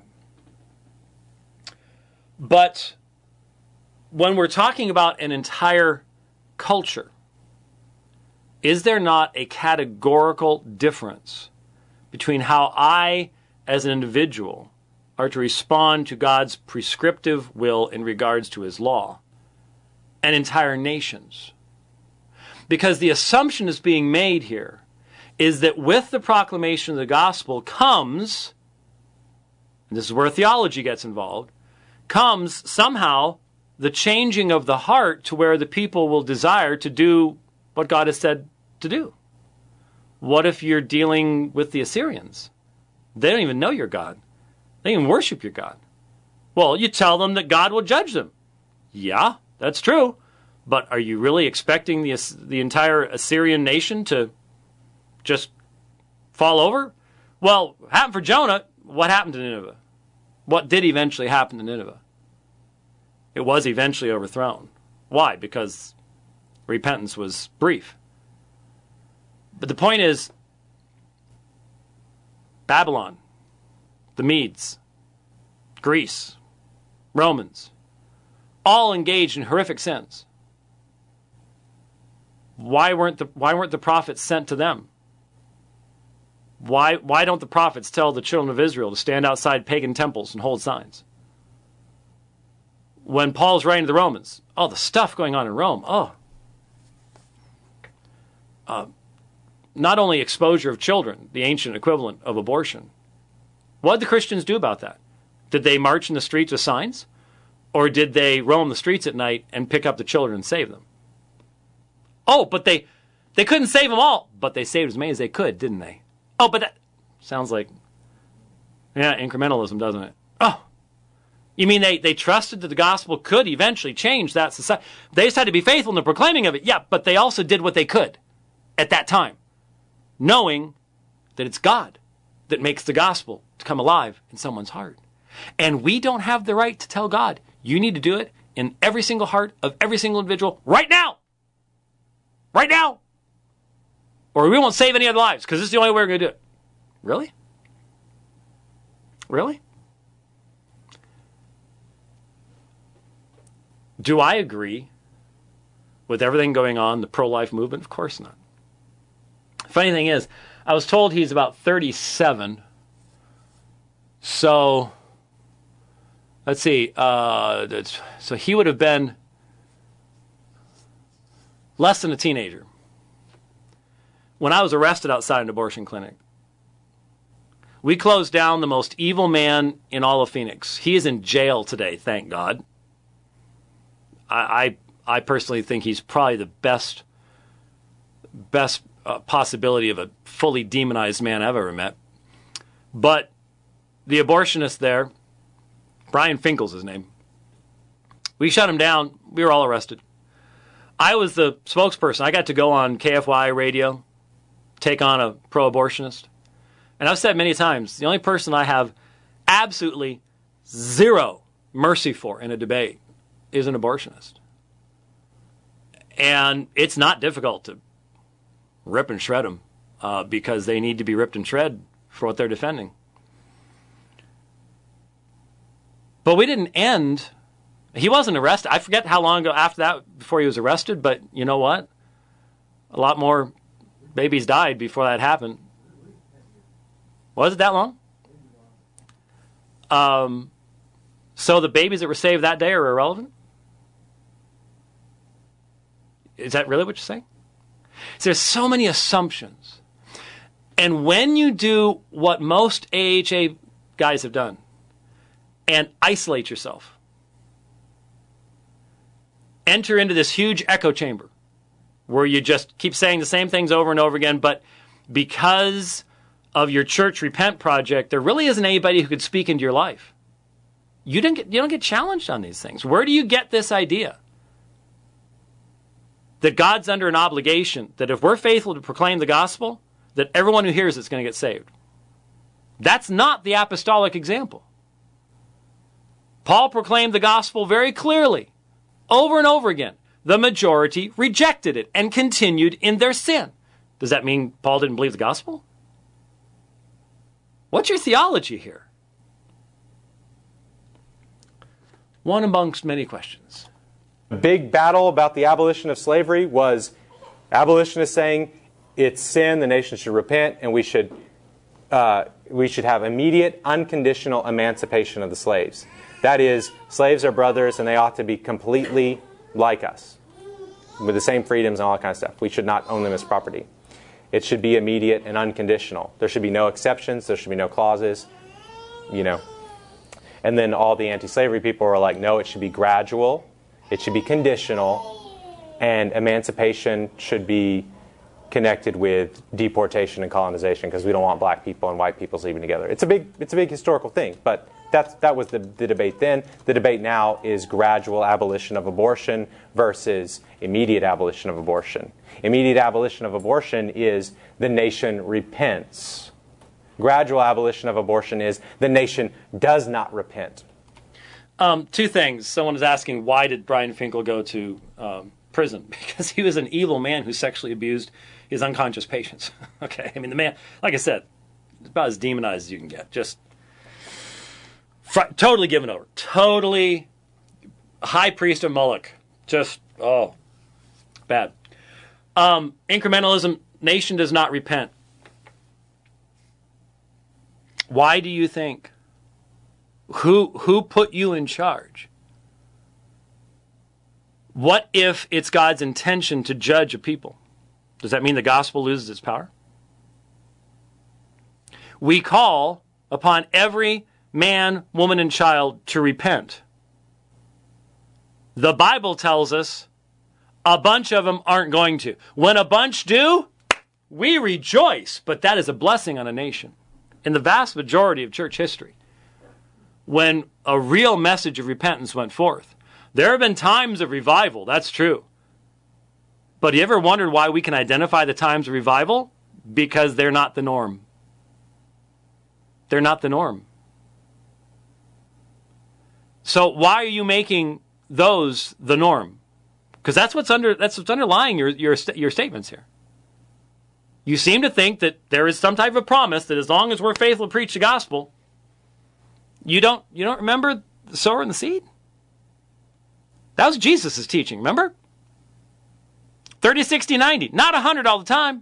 But when we're talking about an entire culture, is there not a categorical difference between how I, as an individual, are to respond to God's prescriptive will in regards to his law, and entire nations. Because the assumption is being made here is that with the proclamation of the gospel comes, and this is where theology gets involved, comes somehow the changing of the heart to where the people will desire to do what God has said to do. What if you're dealing with the Assyrians? They don't even know your God. They don't even worship your God. Well, you tell them that God will judge them. Yeah, that's true. But are you really expecting the entire Assyrian nation to just fall over? Well, what happened for Jonah? What happened to Nineveh? What did eventually happen to Nineveh? It was eventually overthrown. Why? Because repentance was brief. But the point is, Babylon, the Medes, Greece, Romans, all engaged in horrific sins. Why weren't the prophets sent to them? Why don't the prophets tell the children of Israel to stand outside pagan temples and hold signs? When Paul's writing to the Romans, the stuff going on in Rome, not only exposure of children, the ancient equivalent of abortion. What did the Christians do about that? Did they march in the streets with signs? Or did they roam the streets at night and pick up the children and save them? But they couldn't save them all, but they saved as many as they could, didn't they? But that sounds like, incrementalism, doesn't it? You mean they trusted that the gospel could eventually change that society? They just had to be faithful in the proclaiming of it. Yeah, but they also did what they could at that time, knowing that it's God that makes the gospel to come alive in someone's heart. And we don't have the right to tell God, you need to do it in every single heart of every single individual right now. Right now. Or we won't save any other lives because this is the only way we're going to do it. Really? Really? Do I agree with everything going on, the pro-life movement? Of course not. Funny thing is, I was told he's about 37. So, let's see. So he would have been less than a teenager when I was arrested outside an abortion clinic. We closed down the most evil man in all of Phoenix. He is in jail today, thank God. I personally think he's probably the best possibility of a fully demonized man I've ever met. But the abortionist there, Brian Finkel's his name, we shut him down. We were all arrested. I was the spokesperson. I got to go on KFY radio, take on a pro-abortionist. And I've said many times, the only person I have absolutely zero mercy for in a debate is an abortionist. And it's not difficult to rip and shred them because they need to be ripped and shred for what they're defending. But we didn't end. He wasn't arrested. I forget how long ago after that before he was arrested, but you know what? A lot more babies died before that happened. Was it that long? So the babies that were saved that day are irrelevant? Is that really what you're saying? So there's so many assumptions. And when you do what most AHA guys have done and isolate yourself, enter into this huge echo chamber where you just keep saying the same things over and over again, but because of your church repent project, there really isn't anybody who could speak into your life. You don't get challenged on these things. Where do you get this idea? That God's under an obligation, that if we're faithful to proclaim the gospel, that everyone who hears it's going to get saved. That's not the apostolic example. Paul proclaimed the gospel very clearly, over and over again. The majority rejected it and continued in their sin. Does that mean Paul didn't believe the gospel? What's your theology here? One amongst many questions. The big battle about the abolition of slavery was abolitionists saying it's sin, the nation should repent, and we should we should have immediate, unconditional emancipation of the slaves. That is, slaves are brothers and they ought to be completely like us, with the same freedoms and all that kind of stuff. We should not own them as property. It should be immediate and unconditional. There should be no exceptions. There should be no clauses. And then all the anti-slavery people are like, no, it should be gradual. It should be conditional. And emancipation should be connected with deportation and colonization, because we don't want black people and white people sleeping together. It's a big historical thing, but that was the debate then. The debate now is gradual abolition of abortion versus immediate abolition of abortion. Immediate abolition of abortion is the nation repents. Gradual abolition of abortion is the nation does not repent. Two things. Someone is asking, why did Brian Finkel go to prison? Because he was an evil man who sexually abused his unconscious patients. Okay, I mean, the man, like I said, is about as demonized as you can get. Just totally given over. Totally high priest of Moloch. Just, bad. Incrementalism, nation does not repent. Why do you think? Who put you in charge? What if it's God's intention to judge a people? Does that mean the gospel loses its power? We call upon every man, woman, and child to repent. The Bible tells us a bunch of them aren't going to. When a bunch do, we rejoice, but that is a blessing on a nation. In the vast majority of church history, when a real message of repentance went forth, there have been times of revival, that's true. But you ever wondered why we can identify the times of revival? Because they're not the norm. They're not the norm. So why are you making those the norm? Because that's what's underlying your statements here. You seem to think that there is some type of promise that as long as we're faithful to preach the gospel, you don't remember the sower and the seed? That was Jesus' teaching, remember? 30, 60, 90. Not 100 all the time.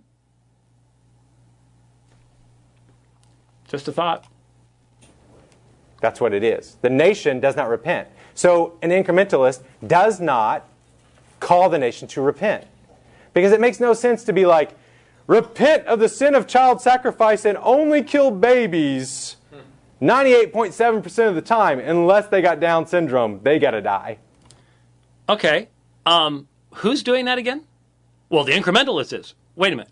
Just a thought. That's what it is. The nation does not repent. So an incrementalist does not call the nation to repent. Because it makes no sense to be like, repent of the sin of child sacrifice and only kill babies 98.7% of the time. Unless they got Down syndrome, they got to die. Okay. Who's doing that again? Well, the incrementalist is. Wait a minute.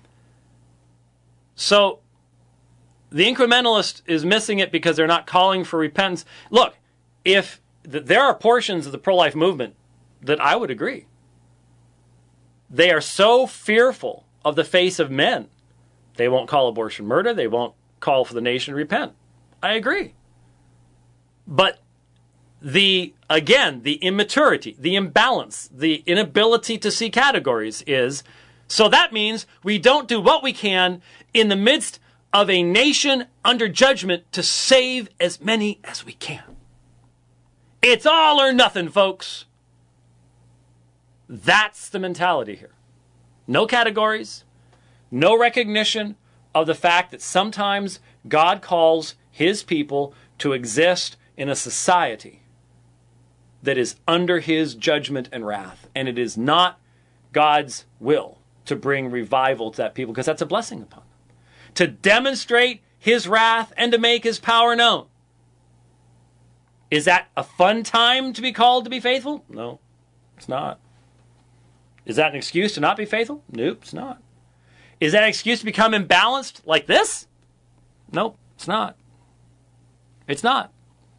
So the incrementalist is missing it because they're not calling for repentance. Look, if there are portions of the pro-life movement that I would agree. They are so fearful of the face of men. They won't call abortion murder. They won't call for the nation to repent. I agree. But the immaturity, the imbalance, the inability to see categories is, so that means we don't do what we can in the midst of a nation under judgment to save as many as we can. It's all or nothing, folks. That's the mentality here. No categories, no recognition of the fact that sometimes God calls his people to exist in a society that is under his judgment and wrath. And it is not God's will to bring revival to that people, because that's a blessing upon them. To demonstrate his wrath and to make his power known. Is that a fun time to be called to be faithful? No, it's not. Is that an excuse to not be faithful? Nope, it's not. Is that an excuse to become imbalanced like this? Nope, it's not. It's not.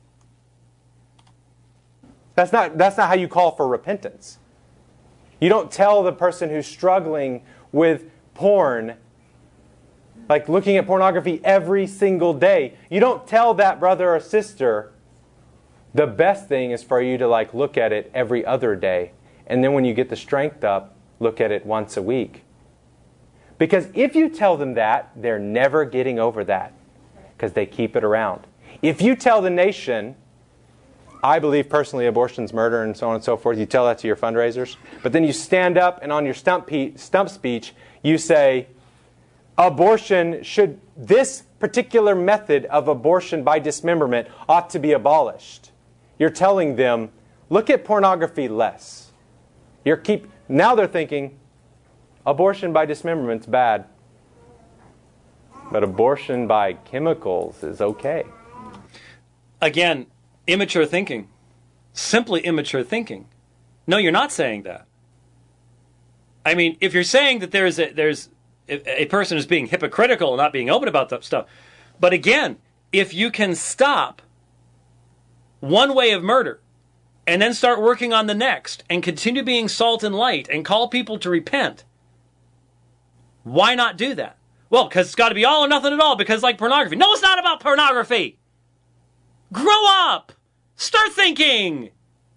That's not how you call for repentance. You don't tell the person who's struggling with porn, like looking at pornography every single day, you don't tell that brother or sister, the best thing is for you to look at it every other day. And then when you get the strength up, look at it once a week. Because if you tell them that, they're never getting over that. Because they keep it around. If you tell the nation, I believe personally abortion's murder and so on and so forth, you tell that to your fundraisers. But then you stand up and on your stump speech, you say, abortion should, this particular method of abortion by dismemberment ought to be abolished. You're telling them, look at pornography less. Now they're thinking, abortion by dismemberment's bad, but abortion by chemicals is okay. Again, immature thinking. Simply immature thinking. No, you're not saying that. I mean, if you're saying that there's a person is being hypocritical and not being open about that stuff, but again, if you can stop one way of murder and then start working on the next and continue being salt and light and call people to repent, why not do that? Well, because it's got to be all or nothing at all, because like pornography. No, it's not about pornography. Grow up. Start thinking.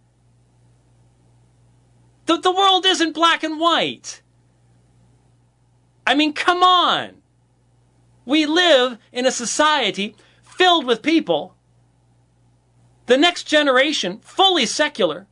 The world isn't black and white. I mean, come on. We live in a society filled with people, the next generation, fully secular,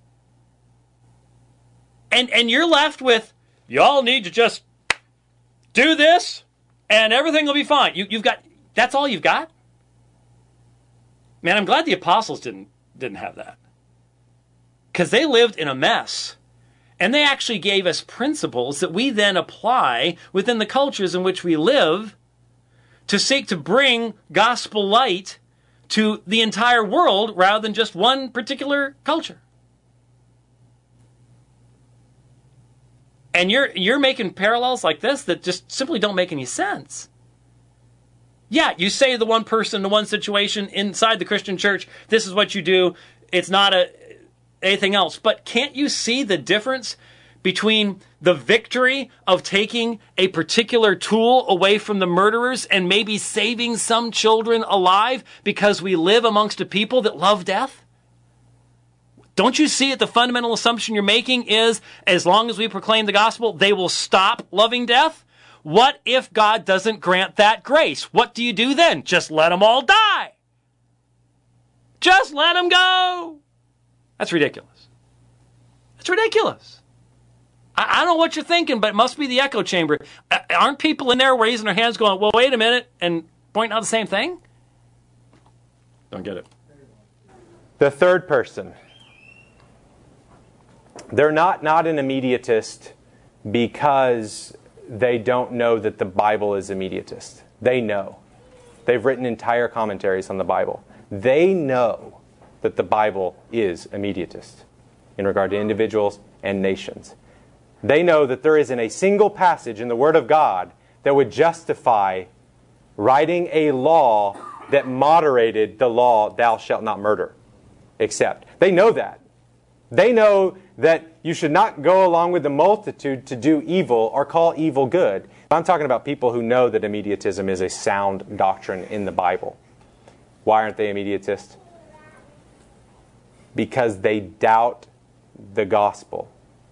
and you're left with, y'all need to just do this, and everything will be fine. You've got, that's all you've got? Man, I'm glad the apostles didn't have that. Because they lived in a mess. And they actually gave us principles that we then apply within the cultures in which we live to seek to bring gospel light to the entire world rather than just one particular culture. And you're making parallels like this that just simply don't make any sense. Yeah, you say the one person, the one situation inside the Christian church, this is what you do. It's not anything else. But can't you see the difference between the victory of taking a particular tool away from the murderers and maybe saving some children alive because we live amongst a people that love death? Don't you see it? The fundamental assumption you're making is as long as we proclaim the gospel, they will stop loving death? What if God doesn't grant that grace? What do you do then? Just let them all die. Just let them go. That's ridiculous. That's ridiculous. I don't know what you're thinking, but it must be the echo chamber. Aren't people in there raising their hands going, well, wait a minute, and pointing out the same thing? Don't get it. The third person. They're not an immediatist because they don't know that the Bible is immediatist. They know. They've written entire commentaries on the Bible. They know that the Bible is immediatist in regard to individuals and nations. They know that there isn't a single passage in the Word of God that would justify writing a law that moderated the law, thou shalt not murder, except. They know that. They know that you should not go along with the multitude to do evil or call evil good. I'm talking about people who know that immediatism is a sound doctrine in the Bible. Why aren't they immediatists? Because they doubt the gospel.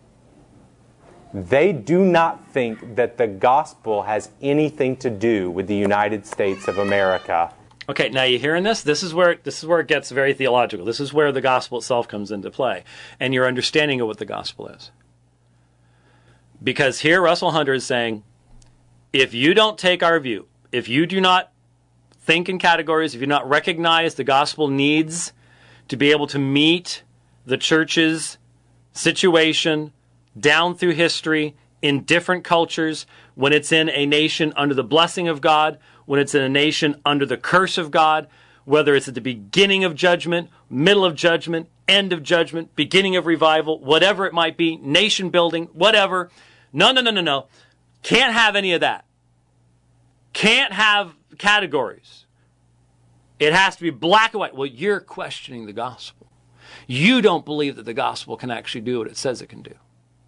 They do not think that the gospel has anything to do with the United States of America. Okay, now you hearing this? This is where it gets very theological. This is where the gospel itself comes into play, and your understanding of what the gospel is. Because here Russell Hunter is saying, if you don't take our view, if you do not think in categories, if you do not recognize the gospel needs to be able to meet the church's situation down through history in different cultures, when it's in a nation under the blessing of God, when it's in a nation under the curse of God, whether it's at the beginning of judgment, middle of judgment, end of judgment, beginning of revival, whatever it might be, nation building, whatever. No. Can't have any of that. Can't have categories. It has to be black and white. Well, you're questioning the gospel. You don't believe that the gospel can actually do what it says it can do.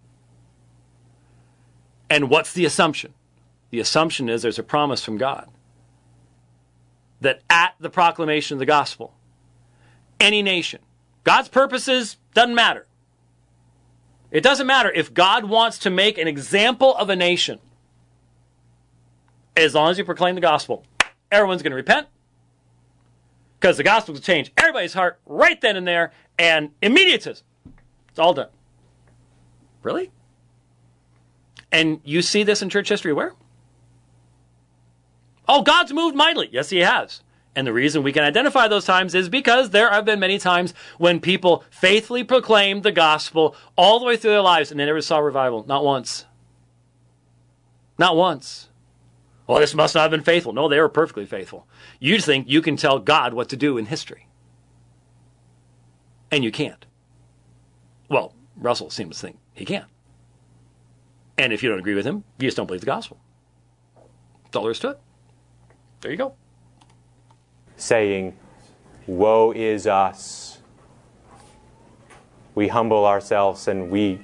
And what's the assumption? The assumption is there's a promise from God that at the proclamation of the gospel, any nation, God's purposes doesn't matter. It doesn't matter if God wants to make an example of a nation. As long as you proclaim the gospel, everyone's going to repent because the gospel will change everybody's heart right then and there, and immediatism. It's all done. Really? And you see this in church history where? Oh, God's moved mightily. Yes, he has. And the reason we can identify those times is because there have been many times when people faithfully proclaimed the gospel all the way through their lives and they never saw revival. Not once. Not once. Well, this must not have been faithful. No, they were perfectly faithful. You think you can tell God what to do in history. And you can't. Well, Russell seems to think he can. And if you don't agree with him, you just don't believe the gospel. That's all there is to it. There you go. Saying, woe is us. We humble ourselves and we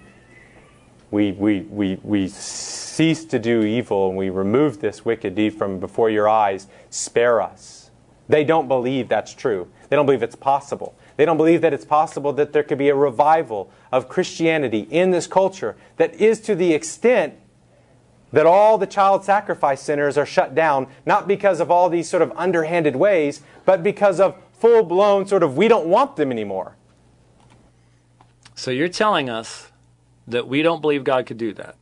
cease to do evil and we remove this wicked deed from before your eyes. Spare us. They don't believe that's true. They don't believe it's possible. They don't believe that it's possible that there could be a revival of Christianity in this culture that is to the extent that all the child sacrifice centers are shut down, not because of all these sort of underhanded ways, but because of full-blown sort of we don't want them anymore. So you're telling us that we don't believe God could do that.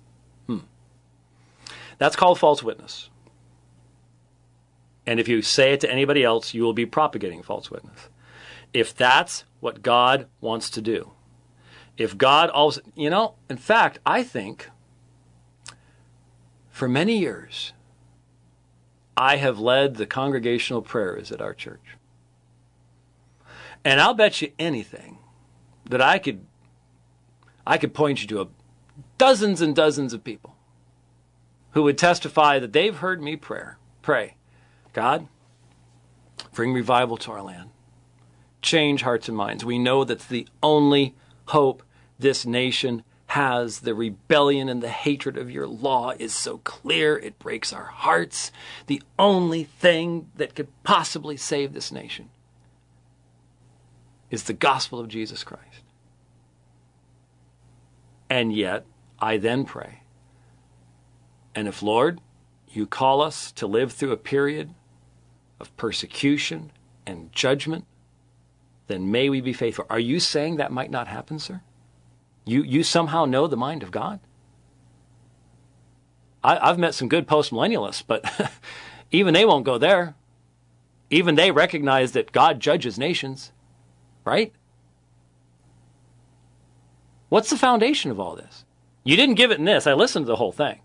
That's called false witness. And if you say it to anybody else, you will be propagating false witness. If that's what God wants to do. If God always, in fact, I think for many years, I have led the congregational prayers at our church. And I'll bet you anything that I could point you to dozens and dozens of people who would testify that they've heard me pray, God, bring revival to our land. Change hearts and minds. We know that's the only hope this nation has. The rebellion and the hatred of your law is so clear, it breaks our hearts. The only thing that could possibly save this nation is the gospel of Jesus Christ. And yet, I then pray, and if, Lord, you call us to live through a period of persecution and judgment, then may we be faithful. Are you saying that might not happen, sir? You somehow know the mind of God? I've met some good postmillennialists, but even they won't go there. Even they recognize that God judges nations, right? What's the foundation of all this? You didn't give it in this. I listened to the whole thing.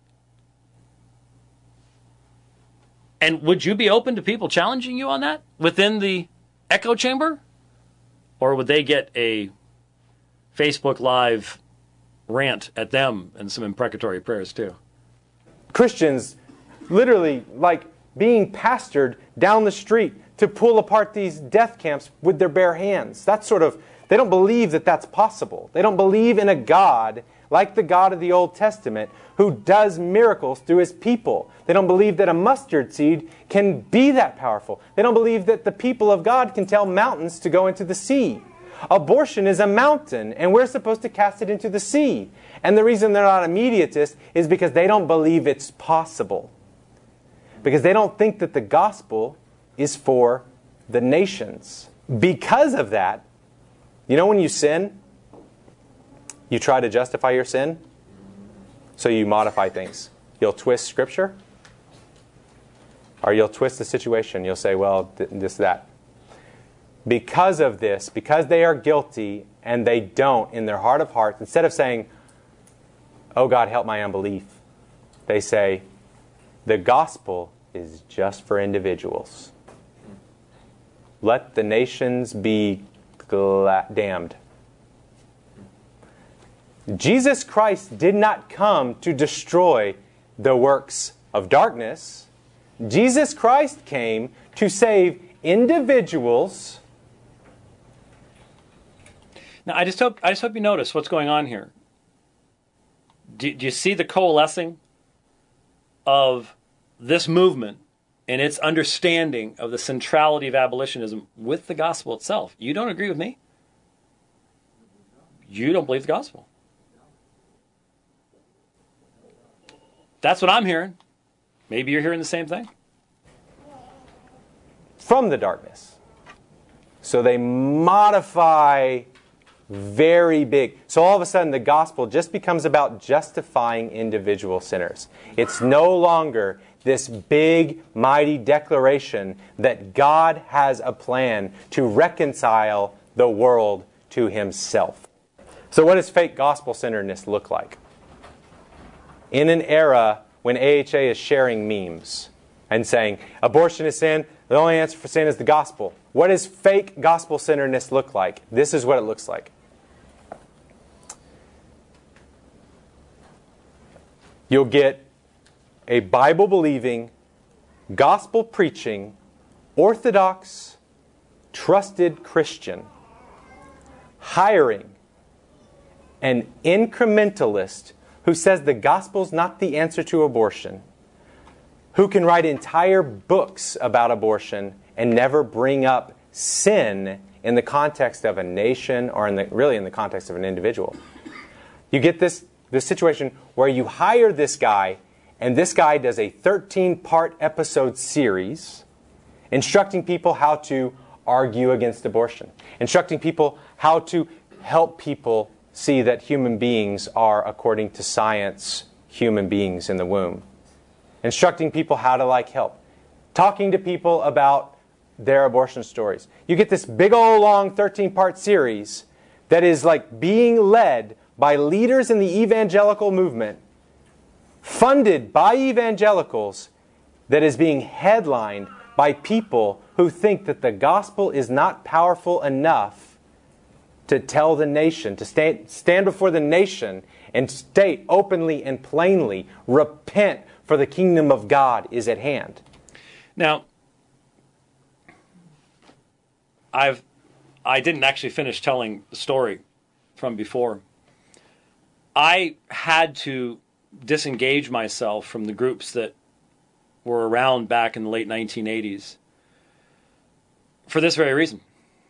And would you be open to people challenging you on that within the echo chamber? Or would they get a Facebook Live rant at them and some imprecatory prayers too? Christians literally like being pastored down the street to pull apart these death camps with their bare hands. That's sort of, they don't believe that that's possible. They don't believe in a God like the God of the Old Testament who does miracles through his people. They don't believe that a mustard seed can be that powerful. They don't believe that the people of God can tell mountains to go into the sea. Abortion is a mountain, and we're supposed to cast it into the sea. And the reason they're not immediatists is because they don't believe it's possible. Because they don't think that the gospel is for the nations. Because of that, when you sin, you try to justify your sin, so you modify things. You'll twist Scripture, or you'll twist the situation. You'll say, well, this, that. Because of this, because they are guilty, and they don't, in their heart of hearts, instead of saying, oh God, help my unbelief, they say, the gospel is just for individuals. Let the nations be damned. Jesus Christ did not come to destroy the works of darkness. Jesus Christ came to save individuals. Now, I just hope you notice what's going on here. Do you see the coalescing of this movement and its understanding of the centrality of abolitionism with the gospel itself? You don't agree with me? You don't believe the gospel. That's what I'm hearing. Maybe you're hearing the same thing. From the darkness. So they modify very big. So all of a sudden the gospel just becomes about justifying individual sinners. It's no longer this big, mighty declaration that God has a plan to reconcile the world to Himself. So what does fake gospel-centeredness look like? In an era when AHA is sharing memes and saying, abortion is sin, the only answer for sin is the gospel. What does fake gospel-centeredness look like? This is what it looks like. You'll get a Bible-believing, gospel-preaching, orthodox, trusted Christian hiring an incrementalist who says the gospel's not the answer to abortion, who can write entire books about abortion and never bring up sin in the context of a nation or really in the context of an individual. You get this situation where you hire this guy, and this guy does a 13-part episode series instructing people how to argue against abortion, instructing people how to help people see that human beings are, according to science, human beings in the womb, instructing people how to help, talking to people about their abortion stories. You get this big old long 13-part series that is being led by leaders in the evangelical movement, funded by evangelicals, that is being headlined by people who think that the gospel is not powerful enough to tell the nation, to stand before the nation and state openly and plainly, repent, for the kingdom of God is at hand. Now, I didn't actually finish telling the story from before. I had to disengage myself from the groups that were around back in the late 1980s for this very reason.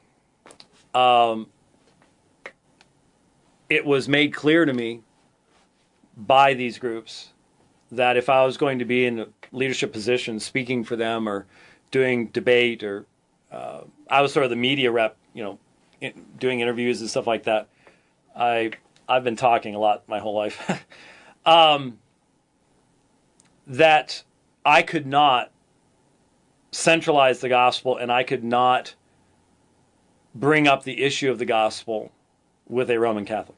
It was made clear to me by these groups that if I was going to be in a leadership position, speaking for them or doing debate, or I was sort of the media rep, doing interviews and stuff like that. I've been talking a lot my whole life. That I could not centralize the gospel, and I could not bring up the issue of the gospel with a Roman Catholic.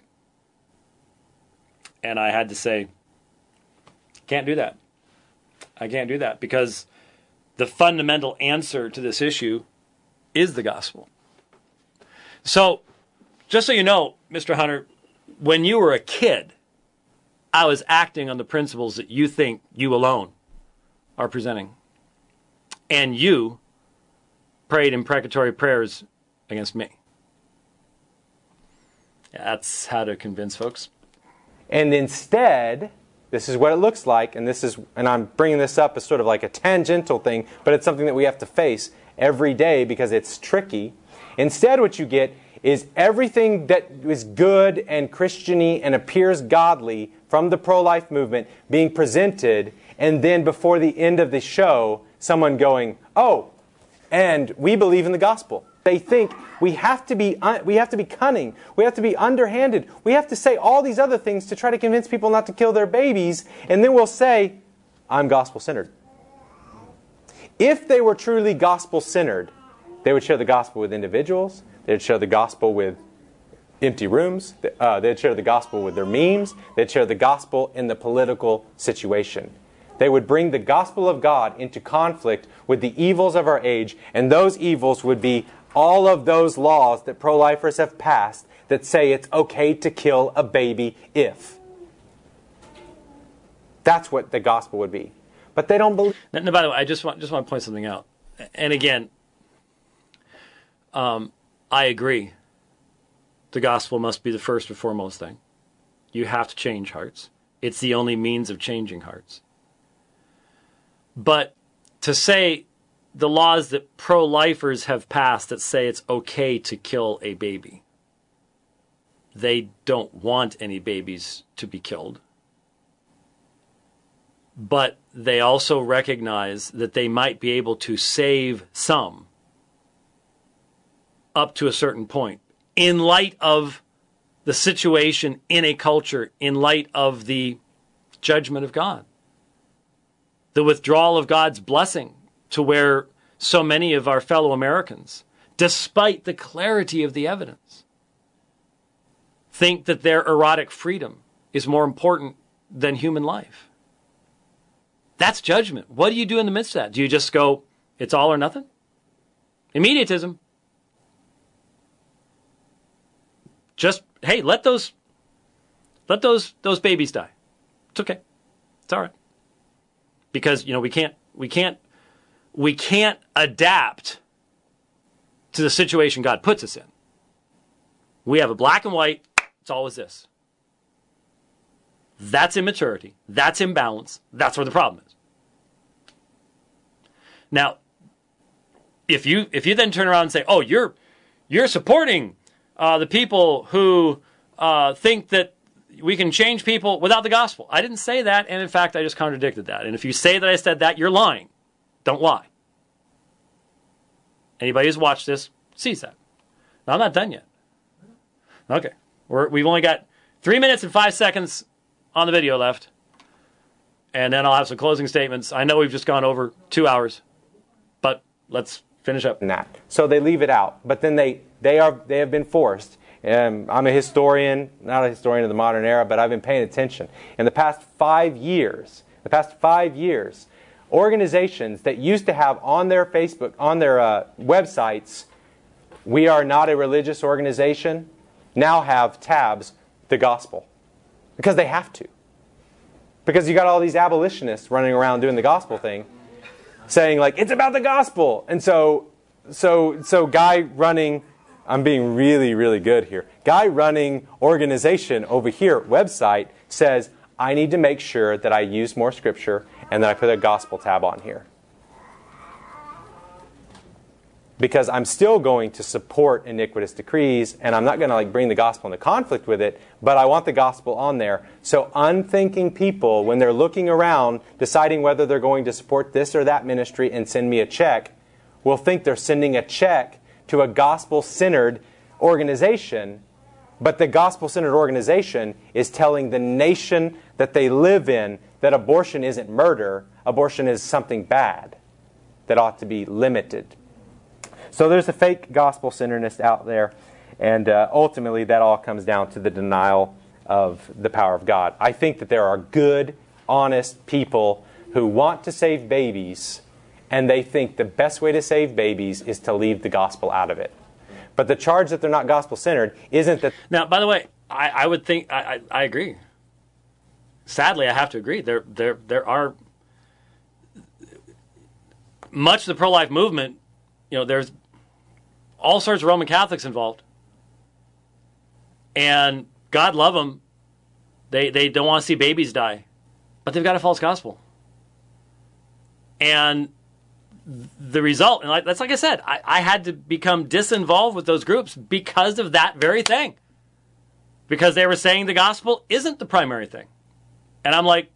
And I had to say, can't do that. I can't do that because the fundamental answer to this issue is the gospel. So, just so you know, Mr. Hunter, when you were a kid, I was acting on the principles that you think you alone are presenting. And you prayed imprecatory prayers against me. That's how to convince folks. And instead, this is what it looks like, and I'm bringing this up as sort of like a tangential thing, but it's something that we have to face every day because it's tricky. Instead, what you get is everything that is good and Christian-y and appears godly from the pro-life movement being presented, and then before the end of the show, someone going, "Oh, and we believe in the gospel." They think we have to be cunning, we have to be underhanded, we have to say all these other things to try to convince people not to kill their babies, and then we'll say, "I'm gospel-centered." If they were truly gospel-centered, they would share the gospel with individuals, they'd share the gospel with empty rooms, they'd share the gospel with their memes, they'd share the gospel in the political situation. They would bring the gospel of God into conflict with the evils of our age, and those evils would be all of those laws that pro-lifers have passed that say it's okay to kill a baby if. That's what the gospel would be. But they don't believe. No, by the way, I just want to point something out. And again, I agree. The gospel must be the first and foremost thing. You have to change hearts. It's the only means of changing hearts. But to say the laws that pro-lifers have passed that say it's okay to kill a baby, they don't want any babies to be killed. But they also recognize that they might be able to save some up to a certain point in light of the situation in a culture, in light of the judgment of God. the withdrawal of God's blessing to where so many of our fellow Americans, despite the clarity of the evidence, think that their erotic freedom is more important than human life. That's judgment. What do you do in the midst of that? Do you just go, it's all or nothing? Immediatism. Just, hey, let those babies die. It's okay. It's all right. Because, we can't adapt to the situation God puts us in. We have a black and white. It's always this. That's immaturity. That's imbalance. That's where the problem is. Now, if you then turn around and say, "Oh, you're supporting the people who think that we can change people without the gospel," I didn't say that, and in fact, I just contradicted that. And if you say that I said that, you're lying. Don't lie. Anybody who's watched this sees that. Now, I'm not done yet. Okay, we've only got 3 minutes and 5 seconds on the video left, and then I'll have some closing statements. I know we've just gone over 2 hours, but let's finish up. So they leave it out, but then they have been forced. I'm a historian, not a historian of the modern era, but I've been paying attention. In the past 5 years, organizations that used to have on their Facebook, on their websites, "We are not a religious organization," now have tabs, "the gospel." Because they have to. Because you got all these abolitionists running around doing the gospel thing, saying like, it's about the gospel. And so guy running, I'm being really, really good here. Guy running organization over here, website, says, I need to make sure that I use more scripture and that I put a gospel tab on here. Because I'm still going to support iniquitous decrees, and I'm not going to bring the gospel into conflict with it, but I want the gospel on there. So unthinking people, when they're looking around, deciding whether they're going to support this or that ministry and send me a check, will think they're sending a check to a gospel-centered organization, but the gospel-centered organization is telling the nation that they live in that abortion isn't murder, abortion is something bad that ought to be limited. So there's a fake gospel-centeredness out there, and ultimately that all comes down to the denial of the power of God. I think that there are good, honest people who want to save babies, and they think the best way to save babies is to leave the gospel out of it. But the charge that they're not gospel-centered isn't that... Now, by the way, I would think, I agree. Sadly, I have to agree. There are... Much of the pro-life movement, there's all sorts of Roman Catholics involved. And God love them. They don't want to see babies die. But they've got a false gospel. And the result, and that's like I said, I had to become disinvolved with those groups because of that very thing. Because they were saying the gospel isn't the primary thing. And I'm like,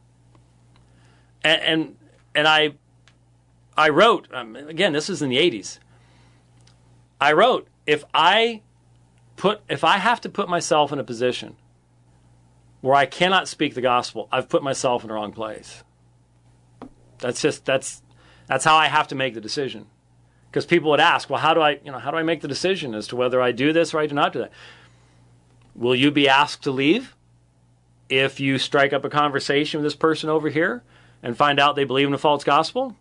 and I wrote, again, this is in the 80s. I wrote, if I have to put myself in a position where I cannot speak the gospel, I've put myself in the wrong place. That's how I have to make the decision. Because people would ask, well, how do I make the decision as to whether I do this or I do not do that? Will you be asked to leave if you strike up a conversation with this person over here and find out they believe in a false gospel?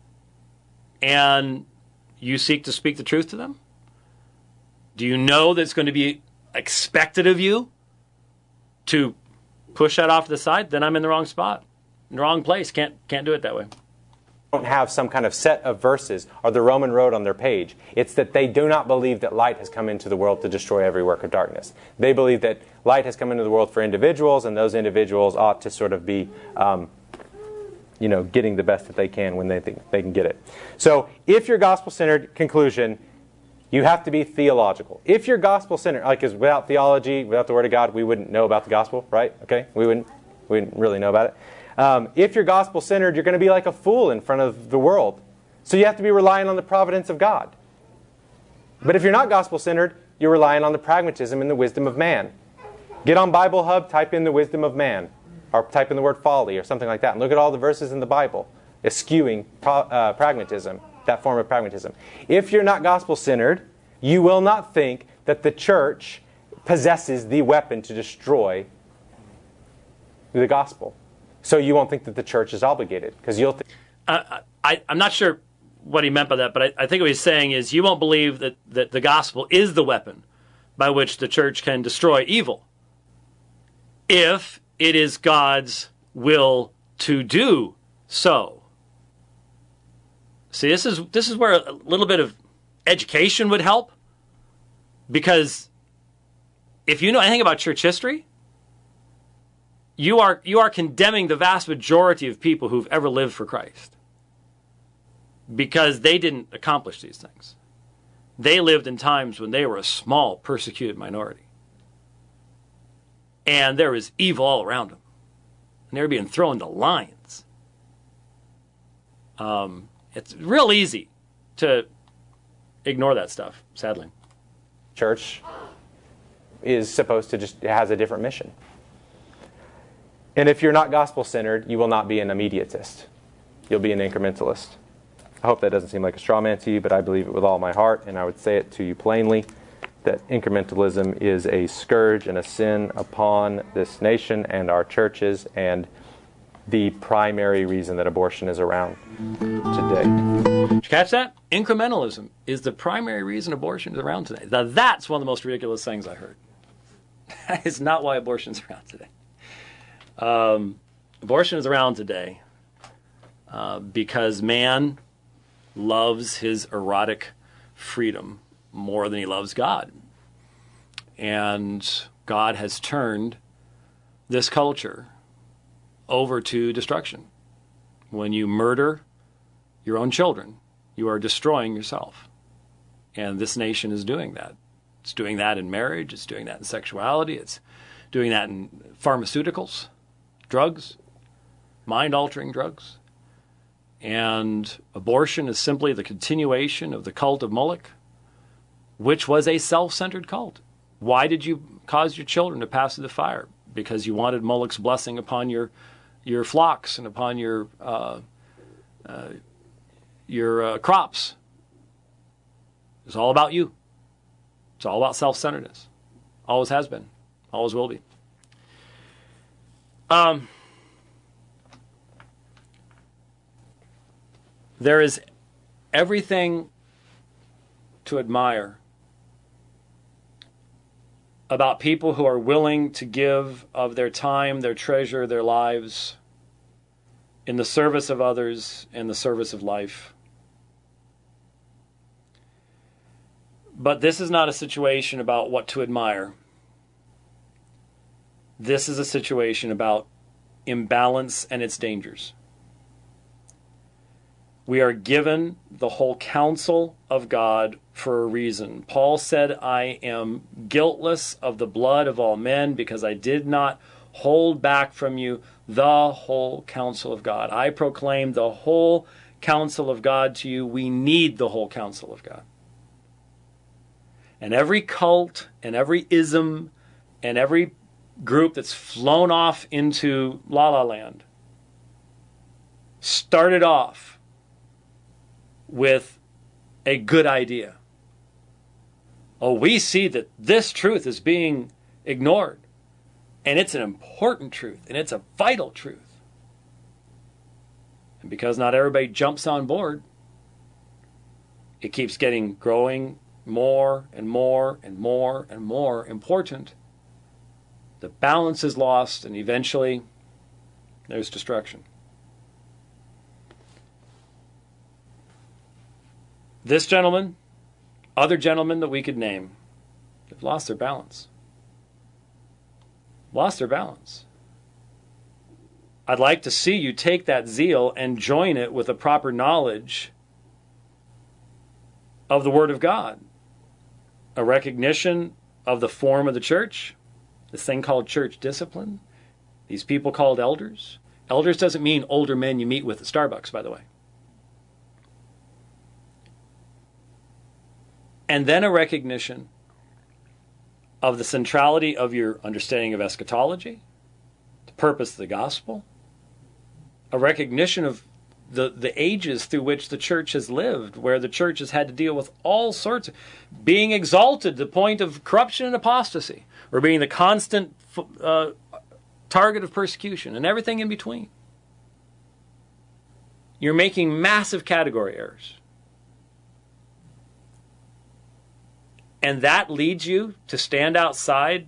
And you seek to speak the truth to them? Do you know that it's going to be expected of you to push that off to the side? Then I'm in the wrong spot, in the wrong place. Can't do it that way. Don't have some kind of set of verses or the Roman road on their page. It's that they do not believe that light has come into the world to destroy every work of darkness. They believe that light has come into the world for individuals, and those individuals ought to sort of be getting the best that they can when they think they can get it. So if you're gospel-centered, conclusion, you have to be theological. If you're gospel-centered, because without theology, without the Word of God, we wouldn't know about the gospel, right? Okay, we wouldn't really know about it. If you're gospel-centered, you're going to be like a fool in front of the world. So you have to be relying on the providence of God. But if you're not gospel-centered, you're relying on the pragmatism and the wisdom of man. Get on Bible Hub, type in the wisdom of man. or type in the word folly or something like that, and look at all the verses in the Bible eschewing pragmatism, that form of pragmatism. If you're not gospel-centered, you will not think that the church possesses the weapon to destroy the gospel. So you won't think that the church is obligated, because you'll think... I'm not sure what he meant by that, but I think what he's saying is you won't believe that the gospel is the weapon by which the church can destroy evil if it is God's will to do so. See, this is where a little bit of education would help, because if you know anything about church history, you are condemning the vast majority of people who've ever lived for Christ, because they didn't accomplish these things. They lived in times when they were a small, persecuted minority. And there was evil all around them. And they were being thrown to lions. It's real easy to ignore that stuff, sadly. Church is supposed to it has a different mission. And if you're not gospel-centered, you will not be an immediatist. You'll be an incrementalist. I hope that doesn't seem like a straw man to you, but I believe it with all my heart, and I would say it to you plainly, that incrementalism is a scourge and a sin upon this nation and our churches, and the primary reason that abortion is around today. Did you catch that? Incrementalism is the primary reason abortion is around today. Now, that's one of the most ridiculous things I heard. That is not why abortion is around today. Abortion is around today because man loves his erotic freedom more than he loves God. And God has turned this culture over to destruction. When you murder your own children, you are destroying yourself. And this nation is doing that. It's doing that in marriage. It's doing that in sexuality. It's doing that in pharmaceuticals, drugs, mind-altering drugs. And abortion is simply the continuation of the cult of Moloch, which was a self-centered cult. Why did you cause your children to pass through the fire? Because you wanted Moloch's blessing upon your flocks and upon your crops. It's all about you. It's all about self-centeredness. Always has been. Always will be. There is everything to admire about people who are willing to give of their time, their treasure, their lives in the service of others, in the service of life. But this is not a situation about what to admire. This is a situation about imbalance and its dangers. We are given the whole counsel of God for a reason. Paul said, I am guiltless of the blood of all men because I did not hold back from you the whole counsel of God. I proclaim the whole counsel of God to you. We need the whole counsel of God. And every cult and every ism and every group that's flown off into La La Land started off with a good idea. Oh, we see that this truth is being ignored. And it's an important truth. And it's a vital truth. And because not everybody jumps on board, it keeps getting growing more and more and more and more important. The balance is lost, and eventually there's destruction. This gentleman, other gentlemen that we could name, have lost their balance. Lost their balance. I'd like to see you take that zeal and join it with a proper knowledge of the Word of God. A recognition of the form of the church, this thing called church discipline, these people called elders. Elders doesn't mean older men you meet with at Starbucks, by the way. And then a recognition of the centrality of your understanding of eschatology, the purpose of the gospel, a recognition of the ages through which the church has lived, where the church has had to deal with all sorts of being exalted to the point of corruption and apostasy, or being the constant target of persecution, and everything in between. You're making massive category errors. And that leads you to stand outside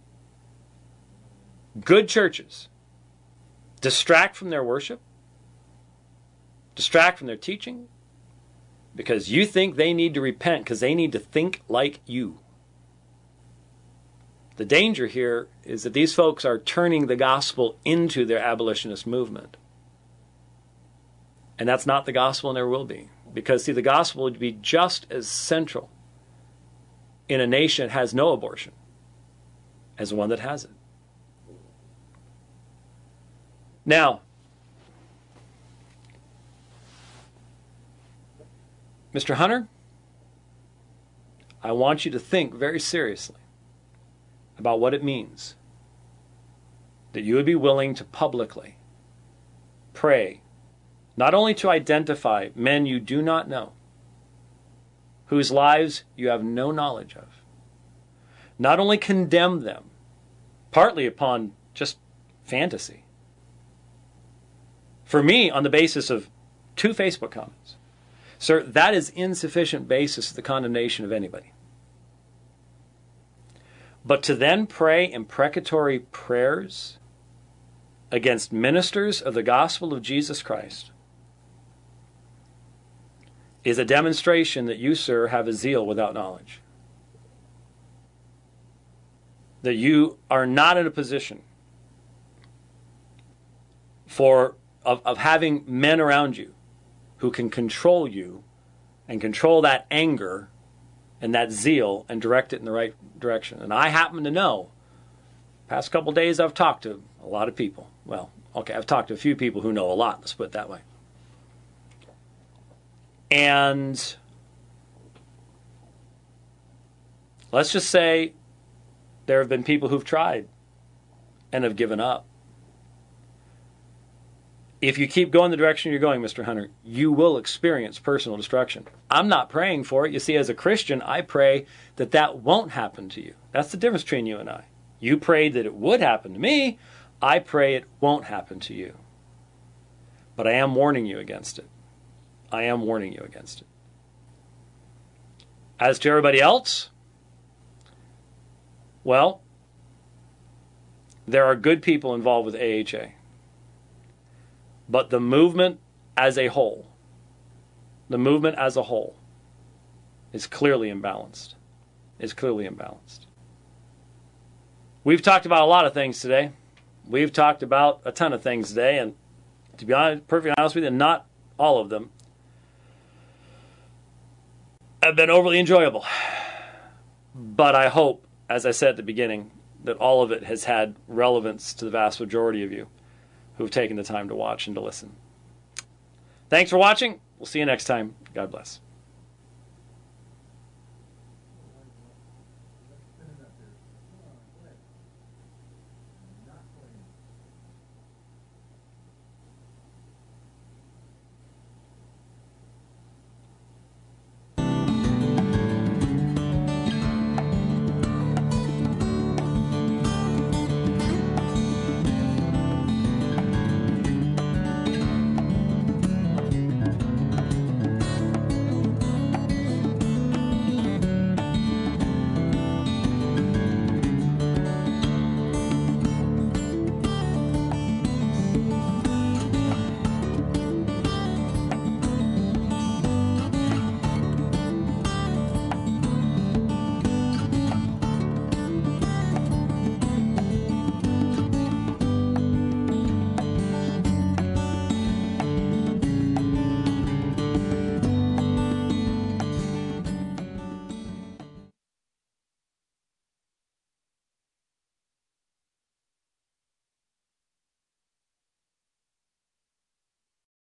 good churches, distract from their worship, distract from their teaching, because you think they need to repent because they need to think like you. The danger here is that these folks are turning the gospel into their abolitionist movement. And that's not the gospel, and never will be. Because, see, the gospel would be just as central in a nation that has no abortion as one that has it. Now, Mr. Hunter, I want you to think very seriously about what it means that you would be willing to publicly pray, not only to identify men you do not know, whose lives you have no knowledge of, not only condemn them, partly upon just fantasy. For me, on the basis of 2 Facebook comments. Sir, that is insufficient basis for the condemnation of anybody. But to then pray imprecatory prayers against ministers of the gospel of Jesus Christ is a demonstration that you, sir, have a zeal without knowledge. That you are not in a position of having men around you who can control you and control that anger and that zeal and direct it in the right direction. And I happen to know, past couple days I've talked to a lot of people. Well, okay, I've talked to a few people who know a lot, let's put it that way. And let's just say there have been people who've tried and have given up. If you keep going the direction you're going, Mr. Hunter, you will experience personal destruction. I'm not praying for it. You see, as a Christian, I pray that that won't happen to you. That's the difference between you and I. You prayed that it would happen to me. I pray it won't happen to you. But I am warning you against it. I am warning you against it. As to everybody else, well, there are good people involved with AHA. But the movement as a whole, is clearly imbalanced. We've talked about a lot of things today. We've talked about a ton of things today, and to be honest, perfectly honest with you, not all of them have been overly enjoyable. But I hope, as I said at the beginning, that all of it has had relevance to the vast majority of you who've taken the time to watch and to listen. Thanks for watching. We'll see you next time. God bless.